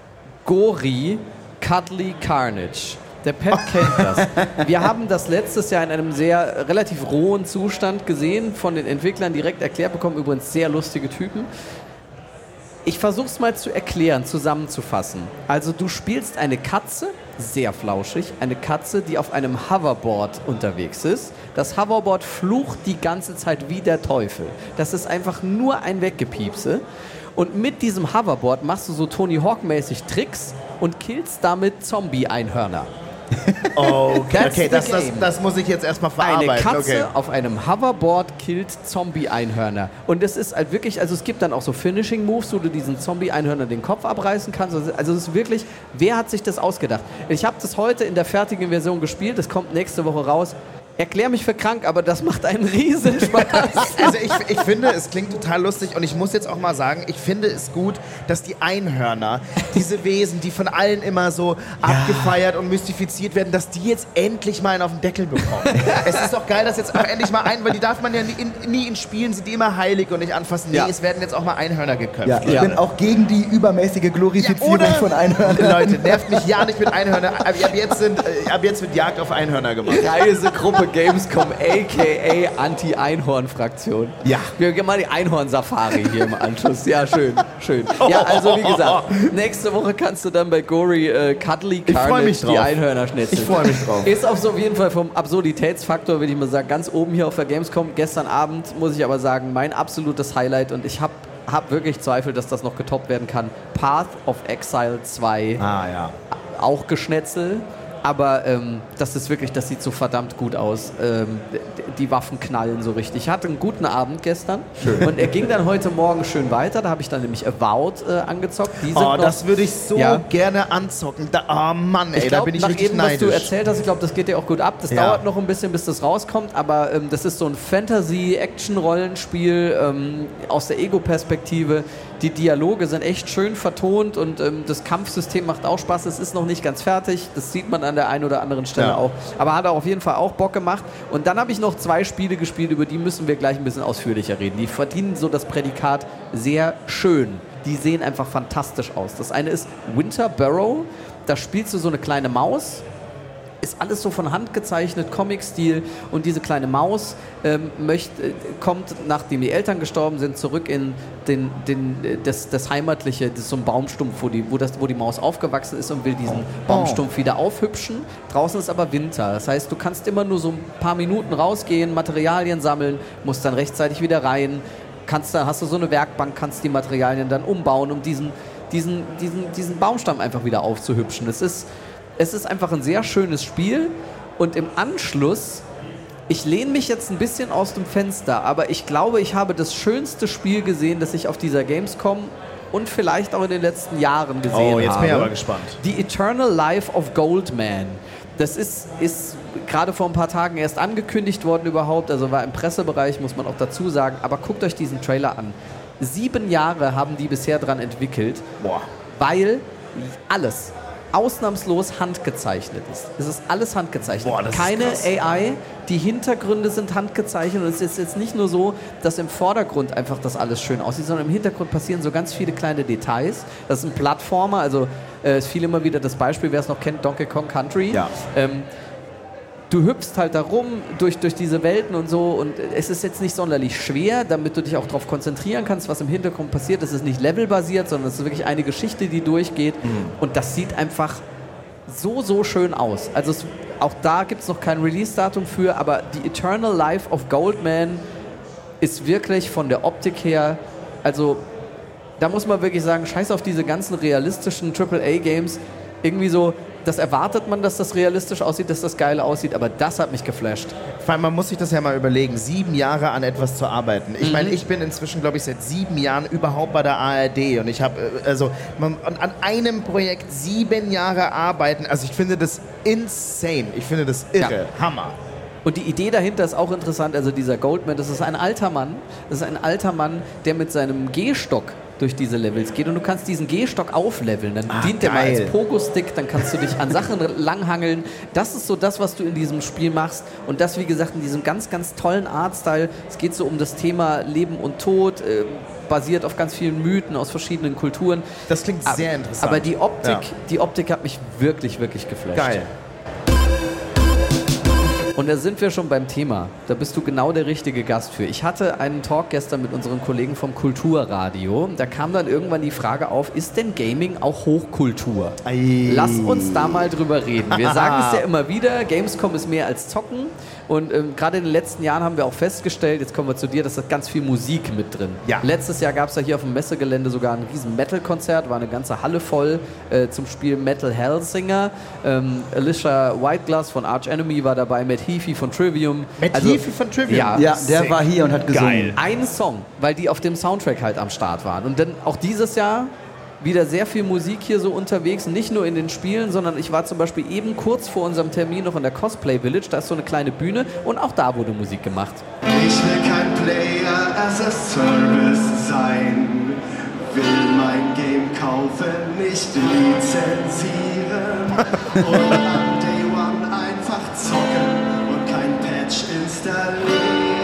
Gori Cuddly Carnage. Der Pep kennt das. Wir haben das letztes Jahr in einem sehr relativ rohen Zustand gesehen, von den Entwicklern direkt erklärt bekommen, übrigens sehr lustige Typen. Ich versuche es mal zu erklären, zusammenzufassen. Also du spielst eine Katze, sehr flauschig, eine Katze, die auf einem Hoverboard unterwegs ist. Das Hoverboard flucht die ganze Zeit wie der Teufel. Das ist einfach nur ein Weggepiepse. Und mit diesem Hoverboard machst du so Tony Hawk-mäßig Tricks und killst damit Zombie-Einhörner. Okay, das muss ich jetzt erstmal verarbeiten. Eine Katze auf einem Hoverboard killt Zombie-Einhörner. Und es ist halt wirklich, also es gibt dann auch so Finishing-Moves, wo du diesen Zombie-Einhörner den Kopf abreißen kannst. Also es ist wirklich, wer hat sich das ausgedacht? Ich habe das heute in der fertigen Version gespielt, das kommt nächste Woche raus. Erklär mich für krank, aber das macht einen riesen Spaß. Also ich finde, es klingt total lustig und ich muss jetzt auch mal sagen, ich finde es gut, dass die Einhörner, diese Wesen, die von allen immer so abgefeiert und mystifiziert werden, dass die jetzt endlich mal einen auf den Deckel bekommen. Es ist doch geil, dass jetzt auch endlich mal weil die darf man ja nie in Spielen, sind die immer heilig und nicht anfassen. Nee, es werden jetzt auch mal Einhörner geköpft. Ja, ich bin auch gegen die übermäßige Glorifizierung von Einhörnern. Leute, nervt mich ja nicht mit Einhörnern. Ab jetzt wird Jagd auf Einhörner gemacht. Reisegruppe Gamescom, a.k.a. Anti-Einhorn-Fraktion. Ja. Wir gehen mal die Einhorn-Safari hier im Anschluss. Ja, schön. Ja, also wie gesagt, nächste Woche kannst du dann bei Gori Cuddly Carnage die Einhörner schnetzeln. Ich freue mich drauf. Ist auf jeden Fall vom Absurditätsfaktor, würde ich mal sagen, ganz oben hier auf der Gamescom. Gestern Abend, muss ich aber sagen, mein absolutes Highlight und ich habe wirklich Zweifel, dass das noch getoppt werden kann. Path of Exile 2. Auch Geschnetzel. Aber das ist wirklich, das sieht so verdammt gut aus. Die Waffen knallen so richtig. Ich hatte einen guten Abend gestern. Schön. Und er ging dann heute Morgen schön weiter. Da habe ich dann nämlich Avowed angezockt. Die sind das würde ich so gerne anzocken. Mann, ey, da bin ich richtig neidisch. Was du erzählt hast, ich glaube, das geht dir auch gut ab. Das dauert noch ein bisschen, bis das rauskommt. Aber das ist so ein Fantasy-Action-Rollenspiel aus der Ego-Perspektive. Die Dialoge sind echt schön vertont und das Kampfsystem macht auch Spaß. Es ist noch nicht ganz fertig. Das sieht man an der einen oder anderen Stelle auch. Aber hat auch auf jeden Fall auch Bock gemacht. Und dann habe ich noch 2 Spiele gespielt, über die müssen wir gleich ein bisschen ausführlicher reden. Die verdienen so das Prädikat sehr schön. Die sehen einfach fantastisch aus. Das eine ist Winter Burrow. Da spielst du so eine kleine Maus. Ist alles so von Hand gezeichnet, Comic-Stil. Und diese kleine Maus kommt, nachdem die Eltern gestorben sind, zurück in das Heimatliche. Das ist so ein Baumstumpf, wo die Maus aufgewachsen ist und will diesen Baumstumpf wieder aufhübschen. Draußen ist aber Winter. Das heißt, du kannst immer nur so ein paar Minuten rausgehen, Materialien sammeln, musst dann rechtzeitig wieder rein. Hast du so eine Werkbank, kannst die Materialien dann umbauen, um diesen Baumstamm einfach wieder aufzuhübschen. Es ist einfach ein sehr schönes Spiel und im Anschluss, ich lehne mich jetzt ein bisschen aus dem Fenster, aber ich glaube, ich habe das schönste Spiel gesehen, das ich auf dieser Gamescom und vielleicht auch in den letzten Jahren gesehen habe. Jetzt bin ich aber gespannt. The Eternal Life of Goldman. Das ist gerade vor ein paar Tagen erst angekündigt worden überhaupt, also war im Pressebereich, muss man auch dazu sagen, aber guckt euch diesen Trailer an. 7 Jahre haben die bisher dran entwickelt, weil alles ausnahmslos handgezeichnet ist. Es ist alles handgezeichnet. Keine AI, die Hintergründe sind handgezeichnet und es ist jetzt nicht nur so, dass im Vordergrund einfach das alles schön aussieht, sondern im Hintergrund passieren so ganz viele kleine Details. Das ist ein Plattformer, also es fiel immer wieder das Beispiel, wer es noch kennt, Donkey Kong Country. Ja. Du hüpfst halt da rum durch diese Welten und so und es ist jetzt nicht sonderlich schwer, damit du dich auch darauf konzentrieren kannst, was im Hintergrund passiert. Es ist nicht levelbasiert, sondern es ist wirklich eine Geschichte, die durchgeht und das sieht einfach so schön aus. Also auch da gibt es noch kein Release-Datum für, aber die Eternal Life of Goldman ist wirklich von der Optik her, also da muss man wirklich sagen, scheiß auf diese ganzen realistischen AAA-Games, irgendwie so, das erwartet man, dass das realistisch aussieht, dass das geil aussieht, aber das hat mich geflasht. Vor allem, man muss sich das ja mal überlegen, 7 Jahre an etwas zu arbeiten. Ich meine, ich bin inzwischen, glaube ich, seit 7 Jahren überhaupt bei der ARD und ich habe, an einem Projekt 7 Jahre arbeiten, also ich finde das insane, ich finde das irre, Hammer. Und die Idee dahinter ist auch interessant, also dieser Goldman, das ist ein alter Mann, der mit seinem Gehstock durch diese Levels geht und du kannst diesen Gehstock aufleveln, dann dient der mal als Pogo-Stick, dann kannst du dich an Sachen langhangeln. Das ist so das, was du in diesem Spiel machst und das, wie gesagt, in diesem ganz, ganz tollen Artstyle. Es geht so um das Thema Leben und Tod, basiert auf ganz vielen Mythen aus verschiedenen Kulturen. Das klingt sehr interessant. Aber die Optik hat mich wirklich, wirklich geflasht. Geil. Und da sind wir schon beim Thema. Da bist du genau der richtige Gast für. Ich hatte einen Talk gestern mit unseren Kollegen vom Kulturradio. Da kam dann irgendwann die Frage auf, ist denn Gaming auch Hochkultur? Lass uns da mal drüber reden. Wir sagen es ja immer wieder, Gamescom ist mehr als Zocken. Und gerade in den letzten Jahren haben wir auch festgestellt, jetzt kommen wir zu dir, dass da ganz viel Musik mit drin. Ja. Letztes Jahr gab es ja hier auf dem Messegelände sogar ein riesen Metal-Konzert, war eine ganze Halle voll zum Spiel Metal Hellsinger. Alicia Whiteglass von Arch Enemy war dabei, Matt Heafy von Trivium. Heafy von Trivium? Ja, der war hier und hat gesungen. Ein Song, weil die auf dem Soundtrack halt am Start waren. Und dann auch dieses Jahr wieder sehr viel Musik hier so unterwegs, nicht nur in den Spielen, sondern ich war zum Beispiel eben kurz vor unserem Termin noch in der Cosplay Village, da ist so eine kleine Bühne und auch da wurde Musik gemacht. Ich will kein Player as a Service sein, will mein Game kaufen, nicht lizenzieren und am Day One einfach zocken und kein Patch installieren.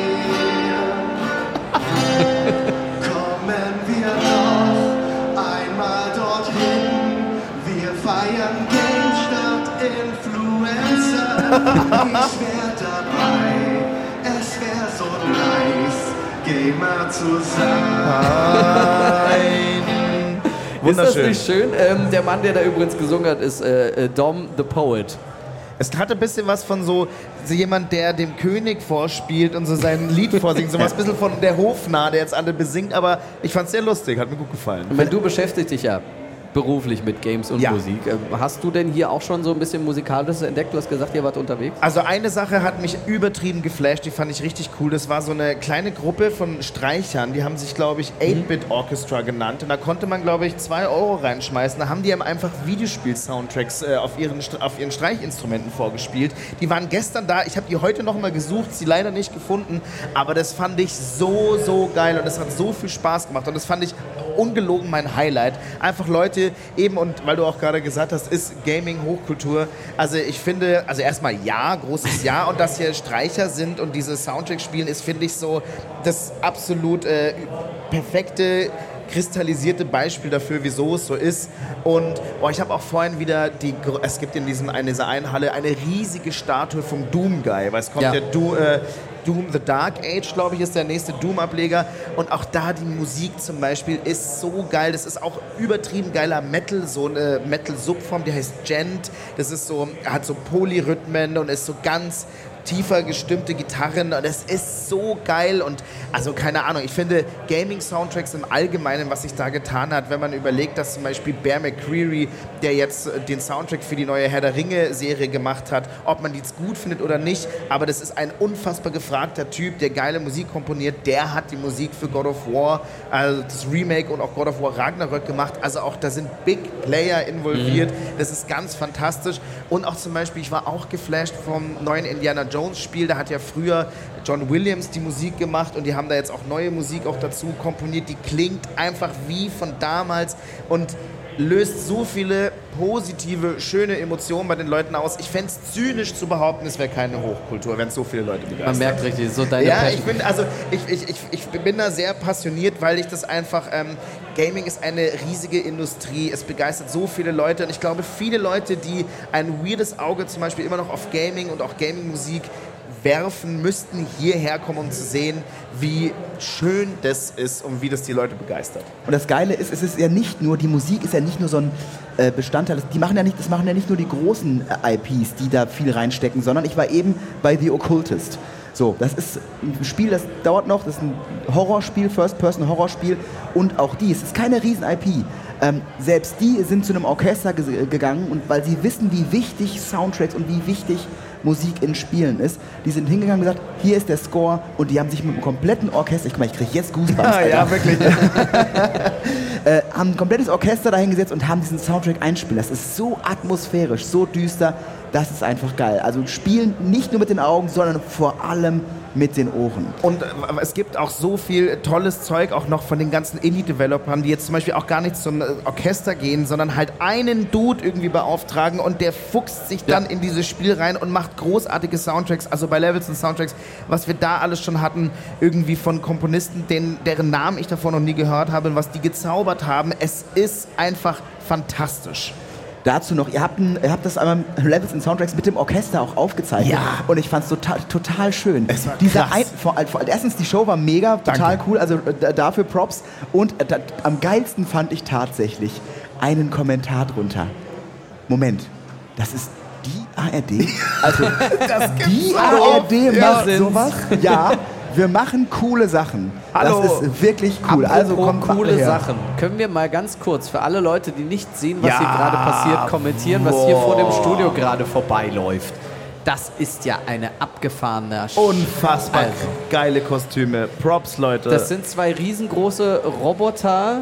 Kommen wir noch einmal dorthin, wir feiern Games statt Influencer. Ich wär dabei, es wär so nice, Gamer zu sein. Wunderschön. Ist das nicht schön? Der Mann, der da übrigens gesungen hat, ist Dom the Poet. Es hatte ein bisschen was von so jemand, der dem König vorspielt und so sein Lied vorsingt. So was ein bisschen von der Hofnarr, der jetzt alle besingt, aber ich fand es sehr lustig, hat mir gut gefallen. Und wenn du beschäftigst dich ja beruflich mit Games und Musik. Hast du denn hier auch schon so ein bisschen Musikalisches entdeckt? Du hast gesagt, ihr wart unterwegs. Also eine Sache hat mich übertrieben geflasht, die fand ich richtig cool. Das war so eine kleine Gruppe von Streichern, die haben sich, glaube ich, 8-Bit Orchestra genannt. Und da konnte man, glaube ich, 2 € reinschmeißen. Da haben die einfach Videospiel-Soundtracks auf ihren Streichinstrumenten vorgespielt. Die waren gestern da. Ich habe die heute noch mal gesucht, sie leider nicht gefunden. Aber das fand ich so, so geil und es hat so viel Spaß gemacht. Und das fand ich ungelogen mein Highlight. Einfach Leute eben, und weil du auch gerade gesagt hast, ist Gaming Hochkultur. Also ich finde, also erstmal ja, großes Ja, und dass hier Streicher sind und diese Soundtracks spielen, ist, finde ich, so das absolut perfekte, kristallisierte Beispiel dafür, wieso es so ist. Und ich habe auch vorhin wieder es gibt in dieser einen Halle eine riesige Statue vom Doom Guy, weil es kommt ja Doom The Dark Age, glaube ich, ist der nächste Doom-Ableger. Und auch da die Musik zum Beispiel ist so geil. Das ist auch übertrieben geiler Metal, so eine Metal-Subform, die heißt Gent. Das ist so, hat so Polyrhythmen und ist so ganz tiefer gestimmte Gitarren und es ist so geil und also keine Ahnung, ich finde Gaming-Soundtracks im Allgemeinen, was sich da getan hat, wenn man überlegt, dass zum Beispiel Bear McCreary, der jetzt den Soundtrack für die neue Herr der Ringe-Serie gemacht hat, ob man die gut findet oder nicht, aber das ist ein unfassbar gefragter Typ, der geile Musik komponiert, der hat die Musik für God of War, also das Remake und auch God of War Ragnarök gemacht, also auch da sind Big Player involviert, das ist ganz fantastisch und auch zum Beispiel, ich war auch geflasht vom neuen Indiana Jones Spiel, da hat ja früher John Williams die Musik gemacht und die haben da jetzt auch neue Musik auch dazu komponiert, die klingt einfach wie von damals und löst so viele positive, schöne Emotionen bei den Leuten aus. Ich fände es zynisch zu behaupten, es wäre keine Hochkultur, wenn es so viele Leute begeistert. Man merkt richtig, so deine Passion. Ich bin da sehr passioniert, weil ich das einfach, Gaming ist eine riesige Industrie, es begeistert so viele Leute und ich glaube, viele Leute, die ein weirdes Auge zum Beispiel immer noch auf Gaming und auch Gaming-Musik werfen, müssten hierher kommen, um zu sehen, wie schön das ist und wie das die Leute begeistert. Und das Geile ist, es ist ja nicht nur, die Musik ist ja nicht nur so ein Bestandteil, das machen ja nicht nur die großen IPs, die da viel reinstecken, sondern ich war eben bei The Occultist. So, das ist ein Spiel, das dauert noch, das ist ein Horrorspiel, First-Person-Horrorspiel und auch es ist keine Riesen-IP. Selbst die sind zu einem Orchester gegangen und weil sie wissen, wie wichtig Soundtracks und wie wichtig Musik in Spielen ist, die sind hingegangen und gesagt, hier ist der Score und die haben sich mit einem kompletten Orchester, ich kriege jetzt Goosebumps, ja, wirklich. haben ein komplettes Orchester dahingesetzt und haben diesen Soundtrack einspielen. Das ist so atmosphärisch, so düster, das ist einfach geil. Also spielen nicht nur mit den Augen, sondern vor allem mit den Ohren. Und es gibt auch so viel tolles Zeug auch noch von den ganzen Indie-Developern, die jetzt zum Beispiel auch gar nicht zum Orchester gehen, sondern halt einen Dude irgendwie beauftragen und der fuchst sich dann in dieses Spiel rein und macht großartige Soundtracks, also bei Levels und Soundtracks, was wir da alles schon hatten, irgendwie von Komponisten, deren Namen ich davor noch nie gehört habe und was die gezaubert haben. Es ist einfach fantastisch. Dazu noch, ihr habt das einmal Levels und Soundtracks mit dem Orchester auch aufgezeichnet. Ja. Und ich fand es total schön. Es war krass. Erstens, die Show war mega, total Danke. cool, also dafür Props. Und am geilsten fand ich tatsächlich einen Kommentar drunter. Moment, das ist die ARD? Also, die ARD macht sowas? Ja. Wir machen coole Sachen. Hallo. Das ist wirklich cool. Also kommt coole her. Sachen. Können wir mal ganz kurz für alle Leute, die nicht sehen, was hier gerade passiert, kommentieren, was hier vor dem Studio gerade vorbeiläuft. Das ist ja eine abgefahrene Unfassbar geile Kostüme. Props, Leute. Das sind 2 riesengroße Roboter,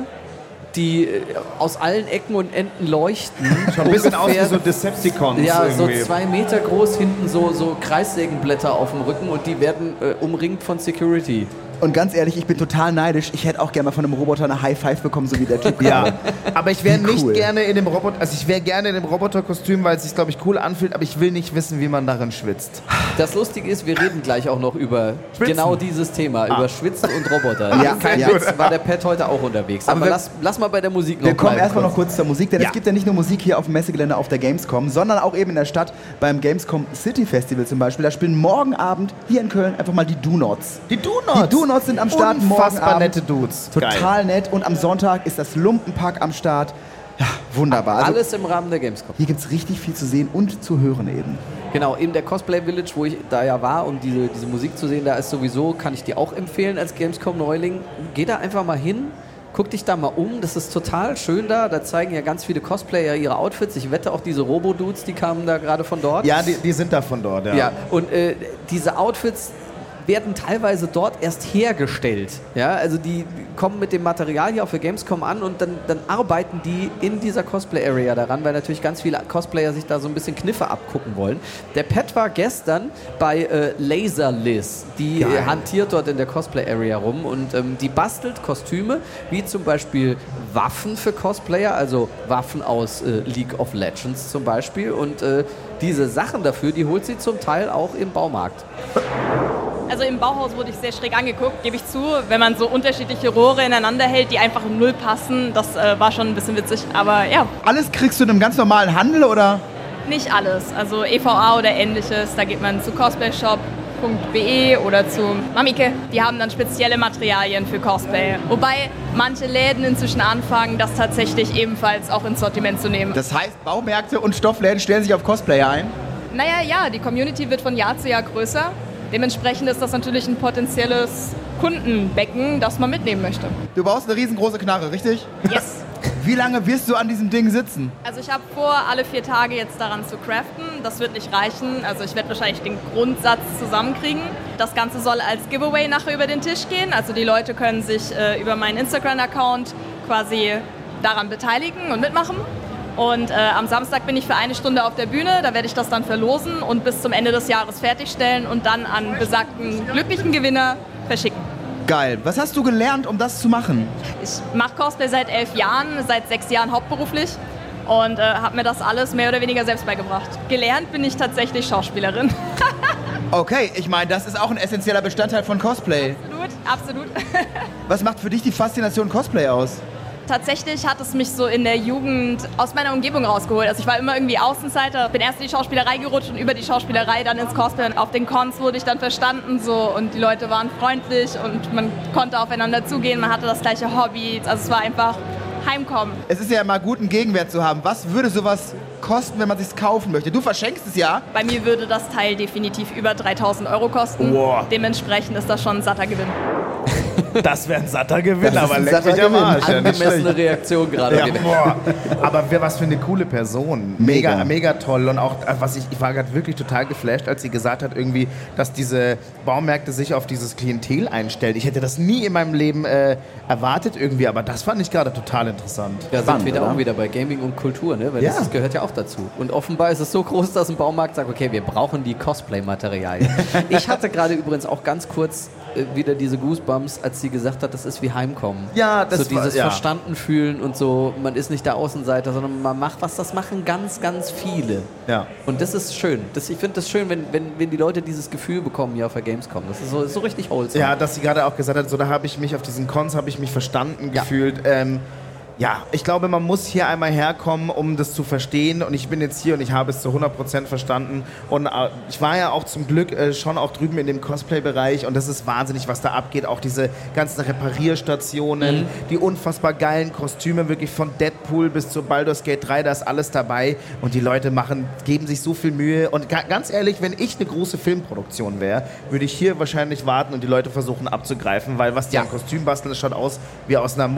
die aus allen Ecken und Enden leuchten. Schon ein bisschen aus wie so Decepticons. Ja, irgendwie. so 2 Meter groß, hinten so Kreissägenblätter auf dem Rücken und die werden umringt von Security. Und ganz ehrlich, ich bin total neidisch. Ich hätte auch gerne mal von einem Roboter eine High Five bekommen, so wie der Typ. Ja, aber ich wäre nicht cool. gerne in dem Roboter, also ich wäre gerne in dem Roboterkostüm, weil es sich, glaube ich, cool anfühlt, aber ich will nicht wissen, wie man darin schwitzt. Das Lustige ist, wir reden gleich auch noch über genau dieses Thema, über Schwitzen und Roboter. Ja, Jetzt war der Pat heute auch unterwegs. Aber lass mal bei der Musik noch Wir kommen bleiben erstmal kurz. noch kurz zur Musik, denn es gibt ja nicht nur Musik hier auf dem Messegelände auf der Gamescom, sondern auch eben in der Stadt beim Gamescom City Festival zum Beispiel. Da spielen morgen Abend hier in Köln einfach mal die Do-Nots. Die Do-Nots? Die Do-Nots sind am Start morgen Unfassbar Abend. nette Dudes. Total Geil. nett. Und am Sonntag ist das Lumpenpack am Start. Ja, wunderbar. Also, Alles im Rahmen der Gamescom. hier gibt es richtig viel zu sehen und zu hören eben. Genau, in der Cosplay Village, wo ich da ja war, um diese Musik zu sehen, da ist sowieso, kann ich dir auch empfehlen als Gamescom-Neuling. Geh da einfach mal hin, guck dich da mal um, das ist total schön da. Da zeigen ja ganz viele Cosplayer ihre Outfits. Ich wette auch diese Robo-Dudes, die kamen da gerade von dort. Ja, die sind da von dort, ja. Ja, und diese Outfits werden teilweise dort erst hergestellt. Ja, also die kommen mit dem Material hier auf der Gamescom an und dann arbeiten die in dieser Cosplay-Area daran, weil natürlich ganz viele Cosplayer sich da so ein bisschen Kniffe abgucken wollen. Der Pat war gestern bei Laserliz, die hantiert dort in der Cosplay-Area rum und die bastelt Kostüme, wie zum Beispiel Waffen für Cosplayer, also Waffen aus League of Legends zum Beispiel und diese Sachen dafür, die holt sie zum Teil auch im Baumarkt. Also im Bauhaus wurde ich sehr schräg angeguckt, gebe ich zu. Wenn man so unterschiedliche Rohre ineinander hält, die einfach null passen, das war schon ein bisschen witzig. Aber ja. Alles kriegst du in einem ganz normalen Handel, oder? Nicht alles. Also EVA oder ähnliches, da geht man zu cosplayshop.de oder zu Mamike. Die haben dann spezielle Materialien für Cosplay. Wobei manche Läden inzwischen anfangen, das tatsächlich ebenfalls auch ins Sortiment zu nehmen. Das heißt, Baumärkte und Stoffläden stellen sich auf Cosplayer ein? Naja, ja, die Community wird von Jahr zu Jahr größer. Dementsprechend ist das natürlich ein potenzielles Kundenbecken, das man mitnehmen möchte. Du baust eine riesengroße Knarre, richtig? Yes. Wie lange wirst du an diesem Ding sitzen? Also ich habe vor, alle 4 Tage jetzt daran zu craften. Das wird nicht reichen. Also ich werde wahrscheinlich den Grundsatz zusammenkriegen. Das Ganze soll als Giveaway nachher über den Tisch gehen. Also die Leute können sich über meinen Instagram-Account quasi daran beteiligen und mitmachen. Und am Samstag bin ich für 1 Stunde auf der Bühne, da werde ich das dann verlosen und bis zum Ende des Jahres fertigstellen und dann an besagten glücklichen Gewinner verschicken. Geil. Was hast du gelernt, um das zu machen? Ich mache Cosplay seit 11 Jahren, seit 6 Jahren hauptberuflich und habe mir das alles mehr oder weniger selbst beigebracht. Gelernt bin ich tatsächlich Schauspielerin. Okay, ich meine, das ist auch ein essentieller Bestandteil von Cosplay. Absolut, absolut. Was macht für dich die Faszination Cosplay aus? Tatsächlich hat es mich so in der Jugend aus meiner Umgebung rausgeholt. Also ich war immer irgendwie Außenseiter, bin erst in die Schauspielerei gerutscht und über die Schauspielerei dann ins Cosplay. Und auf den Cons wurde ich dann verstanden so und die Leute waren freundlich und man konnte aufeinander zugehen, man hatte das gleiche Hobby. Also es war einfach Heimkommen. Es ist ja immer gut, einen Gegenwert zu haben. Was würde sowas kosten, wenn man es sich kaufen möchte? Du verschenkst es ja. Bei mir würde das Teil definitiv über 3.000 € kosten. Wow. Dementsprechend ist das schon ein satter Gewinn. Das wäre ein satter Gewinn, Das ist aber ein leck satter mich am Gewinn. Arsch. Ja, nicht Angemessene schlecht. Reaktion gerade. Ja, boah. Aber was für eine coole Person. Mega, mega toll. Und auch, ich war gerade wirklich total geflasht, als sie gesagt hat, irgendwie, dass diese Baumärkte sich auf dieses Klientel einstellen. Ich hätte das nie in meinem Leben erwartet irgendwie, aber das fand ich gerade total interessant. Da sind Spannend, wir da oder? auch wieder bei Gaming und Kultur, ne? Weil Ja. das gehört ja auch dazu. Und offenbar ist es so groß, dass ein Baumarkt sagt, okay, wir brauchen die Cosplay-Materialien. Ich hatte gerade übrigens auch ganz kurz wieder diese Goosebumps, als sie gesagt hat, das ist wie Heimkommen. Ja, das so dieses war, ja. Verstanden fühlen und so, man ist nicht der Außenseiter, sondern man macht was, das machen ganz, ganz viele. Ja. Und das ist schön. Ich finde das schön, wenn die Leute dieses Gefühl bekommen hier auf der Gamescom. Das ist so richtig wholesome. Ja, dass sie gerade auch gesagt hat, so da habe ich mich auf diesen Cons verstanden gefühlt. Ja, ich glaube, man muss hier einmal herkommen, um das zu verstehen. Und ich bin jetzt hier und ich habe es zu 100% verstanden. Und ich war ja auch zum Glück schon auch drüben in dem Cosplay-Bereich. Und das ist wahnsinnig, was da abgeht. Auch diese ganzen Reparierstationen, die unfassbar geilen Kostüme, wirklich von Deadpool bis zu Baldur's Gate 3, da ist alles dabei. Und die Leute geben sich so viel Mühe. Und ganz ehrlich, wenn ich eine große Filmproduktion wäre, würde ich hier wahrscheinlich warten und die Leute versuchen abzugreifen. Weil was die an Kostüm basteln, das schaut aus wie aus einer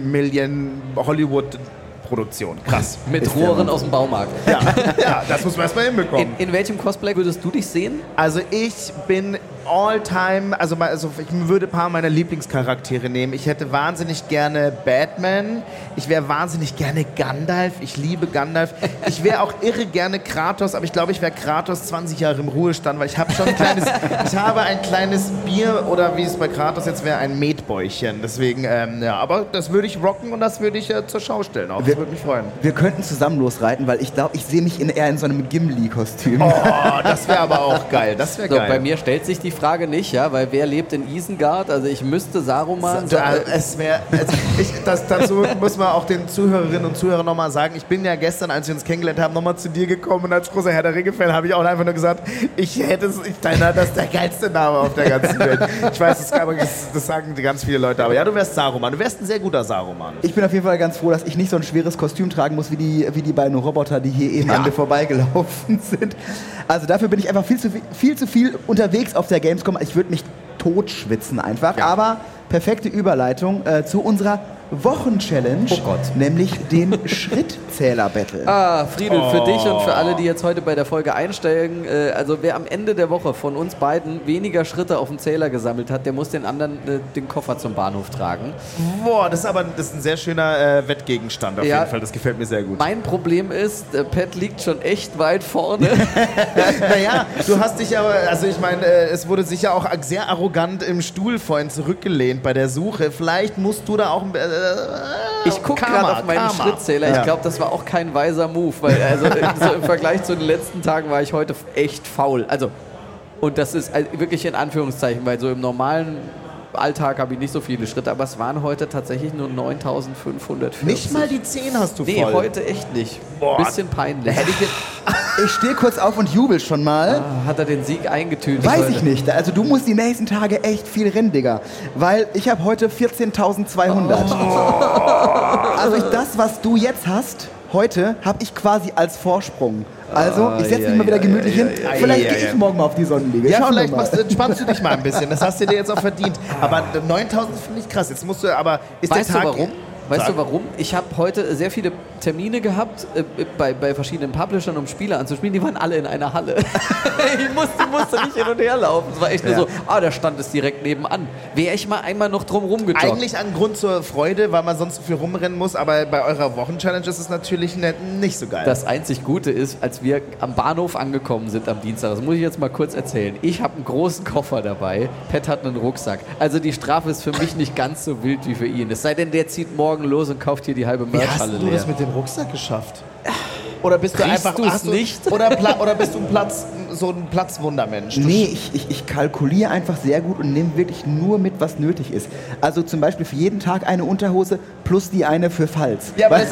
Hollywood-Produktion. Krass. Mit Rohren aus dem Baumarkt. Ja, das muss man erstmal hinbekommen. In welchem Cosplay würdest du dich sehen? Also ich bin all-time, also ich würde ein paar meiner Lieblingscharaktere nehmen. Ich hätte wahnsinnig gerne Batman. Ich wäre wahnsinnig gerne Gandalf. Ich liebe Gandalf. Ich wäre auch irre gerne Kratos, aber ich glaube, ich wäre Kratos 20 Jahre im Ruhestand, weil ich habe schon ich habe ein kleines Bier oder wie es bei Kratos jetzt wäre, ein Metbäuchchen. Deswegen, aber das würde ich rocken und das würde ich zur Schau stellen. Auch. Das würde mich freuen. Wir könnten zusammen losreiten, weil ich glaube, ich sehe mich eher in so einem Gimli-Kostüm. Oh, das wäre aber auch geil. Das wäre So, geil. bei mir stellt sich die Frage nicht, ja, weil wer lebt in Isengard? Also ich müsste Saruman... Dazu muss man auch den Zuhörerinnen und Zuhörern nochmal sagen, ich bin ja gestern, als wir uns kennengelernt haben, nochmal zu dir gekommen und als großer Herr der Ringe-Fan habe ich auch einfach nur gesagt, das ist der geilste Name auf der ganzen Welt. Ich weiß, das sagen ganz viele Leute, aber ja, du wärst Saruman. Du wärst ein sehr guter Saruman. Ich bin auf jeden Fall ganz froh, dass ich nicht so ein schweres Kostüm tragen muss, wie die beiden Roboter, die hier eben an mir vorbeigelaufen sind. Also dafür bin ich einfach viel zu viel unterwegs auf der Gamescom. Ich würde mich totschwitzen einfach. Ja. Aber perfekte Überleitung zu unserer Wochenchallenge, nämlich dem Schrittzähler-Battle. Ah, Friedel, für dich und für alle, die jetzt heute bei der Folge einsteigen, also wer am Ende der Woche von uns beiden weniger Schritte auf dem Zähler gesammelt hat, der muss den anderen den Koffer zum Bahnhof tragen. Boah, das ist ein sehr schöner Wettgegenstand auf jeden Fall, das gefällt mir sehr gut. Mein Problem ist, Pat liegt schon echt weit vorne. Naja, du hast dich aber, also ich meine, es wurde sicher auch sehr arrogant im Stuhl vorhin zurückgelehnt bei der Suche. Vielleicht musst du da auch ich gucke gerade auf meinen Schrittzähler. Ich glaube, das war auch kein weiser Move, weil also so im Vergleich zu den letzten Tagen war ich heute echt faul. Also, und das ist wirklich in Anführungszeichen, weil so im normalen Alltag habe ich nicht so viele Schritte, aber es waren heute tatsächlich nur 9.540. Nicht mal die 10 hast du voll. Nee, heute echt nicht. Boah. Bisschen peinlich. Ich stehe kurz auf und jubel schon mal. Hat er den Sieg eingetütet? Weiß ich nicht. Also du musst die nächsten Tage echt viel rennen, Digga. Weil ich habe heute 14.200. Also das, was du jetzt hast, heute, habe ich quasi als Vorsprung. Also, ich setze mich mal wieder gemütlich hin. Vielleicht gehe ich morgen mal auf die Sonnenliege. Ja, vielleicht entspannst du dich mal ein bisschen. Das hast du dir jetzt auch verdient. Aber 9.000 finde ich krass. Jetzt musst du, aber ist weißt der Tag... du warum? Weißt du warum? Ich habe heute sehr viele Termine gehabt bei verschiedenen Publishern, um Spiele anzuspielen. Die waren alle in einer Halle. ich musste nicht hin und her laufen. Es war echt nur so, der Stand ist direkt nebenan. Wäre ich mal einmal noch drum rumgejoggt. Eigentlich ein Grund zur Freude, weil man sonst so viel rumrennen muss. Aber bei eurer Wochenchallenge ist es natürlich nicht so geil. Das einzig Gute ist, als wir am Bahnhof angekommen sind am Dienstag, das muss ich jetzt mal kurz erzählen. Ich habe einen großen Koffer dabei. Pat hat einen Rucksack. Also die Strafe ist für mich nicht ganz so wild wie für ihn. Es sei denn, der zieht morgen los und kauft hier die halbe Merchhalle leer. Wie hast du das mit dem Rucksack geschafft? Oder bist du einfach... Riechst du es nicht? Oder bist du ein Platz so ein Platzwundermensch. Nee, ich kalkuliere einfach sehr gut und nehme wirklich nur mit, was nötig ist. Also zum Beispiel für jeden Tag eine Unterhose plus die eine für Falls. Ja, aber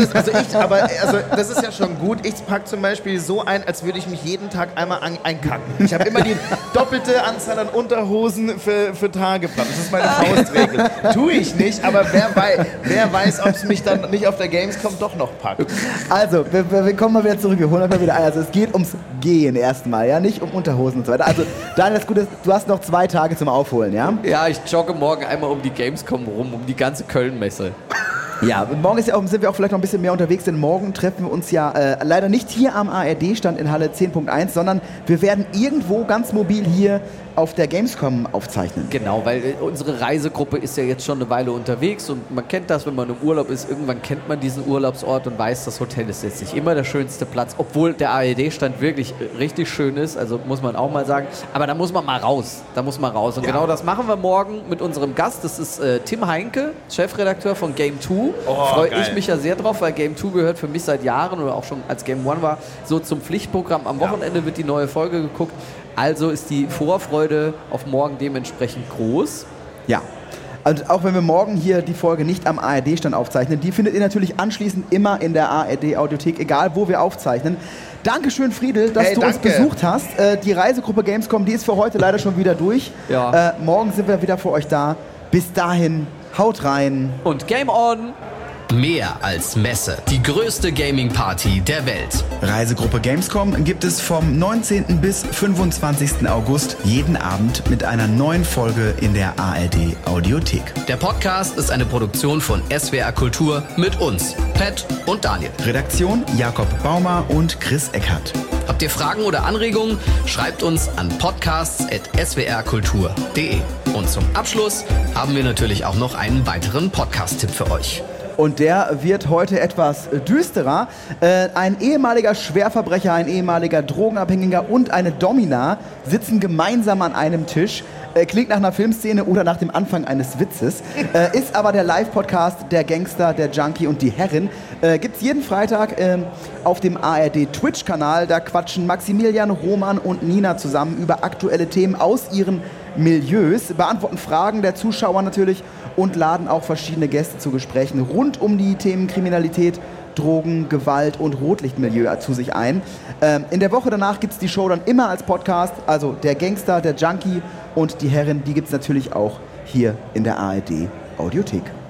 das ist ja schon gut. Ich packe zum Beispiel so ein, als würde ich mich jeden Tag einmal einkacken. Ich habe immer die doppelte Anzahl an Unterhosen für Tageplan. Das ist meine Faustregel. Tue ich nicht, aber wer weiß, ob es mich dann nicht auf der Gamescom doch noch packt. Also, wir kommen mal wieder zurück, wir holen mal wieder ein. Also es geht ums Gehen erstmal, ja, nicht um Unterhosen und so weiter. Also Daniel, das Gute ist, du hast noch 2 Tage zum Aufholen, ja? Ja, ich jogge morgen einmal um die Gamescom rum, um die ganze Köln-Messe. Ja, morgen sind wir auch vielleicht noch ein bisschen mehr unterwegs, denn morgen treffen wir uns ja leider nicht hier am ARD-Stand in Halle 10.1, sondern wir werden irgendwo ganz mobil hier auf der Gamescom aufzeichnen. Genau, weil unsere Reisegruppe ist ja jetzt schon eine Weile unterwegs und man kennt das, wenn man im Urlaub ist, irgendwann kennt man diesen Urlaubsort und weiß, das Hotel ist jetzt nicht immer der schönste Platz, obwohl der ARD-Stand wirklich richtig schön ist, also muss man auch mal sagen, aber da muss man mal raus, und genau das machen wir morgen mit unserem Gast, das ist Tim Heinke, Chefredakteur von Game 2. Freue ich mich ja sehr drauf, weil Game 2 gehört für mich seit Jahren oder auch schon als Game 1 war, so zum Pflichtprogramm. Am Wochenende wird die neue Folge geguckt. Also ist die Vorfreude auf morgen dementsprechend groß. Ja. Und auch wenn wir morgen hier die Folge nicht am ARD-Stand aufzeichnen, die findet ihr natürlich anschließend immer in der ARD-Audiothek, egal wo wir aufzeichnen. Dankeschön, Friedel, dass du uns besucht hast. Die Reisegruppe Gamescom, die ist für heute leider schon wieder durch. Ja. Morgen sind wir wieder für euch da. Bis dahin, haut rein. Und Game On! Mehr als Messe. Die größte Gaming-Party der Welt. Reisegruppe Gamescom gibt es vom 19. bis 25. August jeden Abend mit einer neuen Folge in der ARD Audiothek. Der Podcast ist eine Produktion von SWR Kultur mit uns, Pat und Daniel. Redaktion Jakob Baumer und Chris Eckhardt. Habt ihr Fragen oder Anregungen? Schreibt uns an podcasts@swrkultur.de. Und zum Abschluss haben wir natürlich auch noch einen weiteren Podcast-Tipp für euch. Und der wird heute etwas düsterer. Ein ehemaliger Schwerverbrecher, ein ehemaliger Drogenabhängiger und eine Domina sitzen gemeinsam an einem Tisch. Klingt nach einer Filmszene oder nach dem Anfang eines Witzes. Ist aber der Live-Podcast Der Gangster, der Junkie und die Herrin. Gibt's jeden Freitag auf dem ARD-Twitch-Kanal. Da quatschen Maximilian, Roman und Nina zusammen über aktuelle Themen aus ihren Milieus, beantworten Fragen der Zuschauer natürlich und laden auch verschiedene Gäste zu Gesprächen rund um die Themen Kriminalität, Drogen, Gewalt und Rotlichtmilieu zu sich ein. In der Woche danach gibt es die Show dann immer als Podcast, also Der Gangster, der Junkie und die Herren, die gibt es natürlich auch hier in der ARD Audiothek.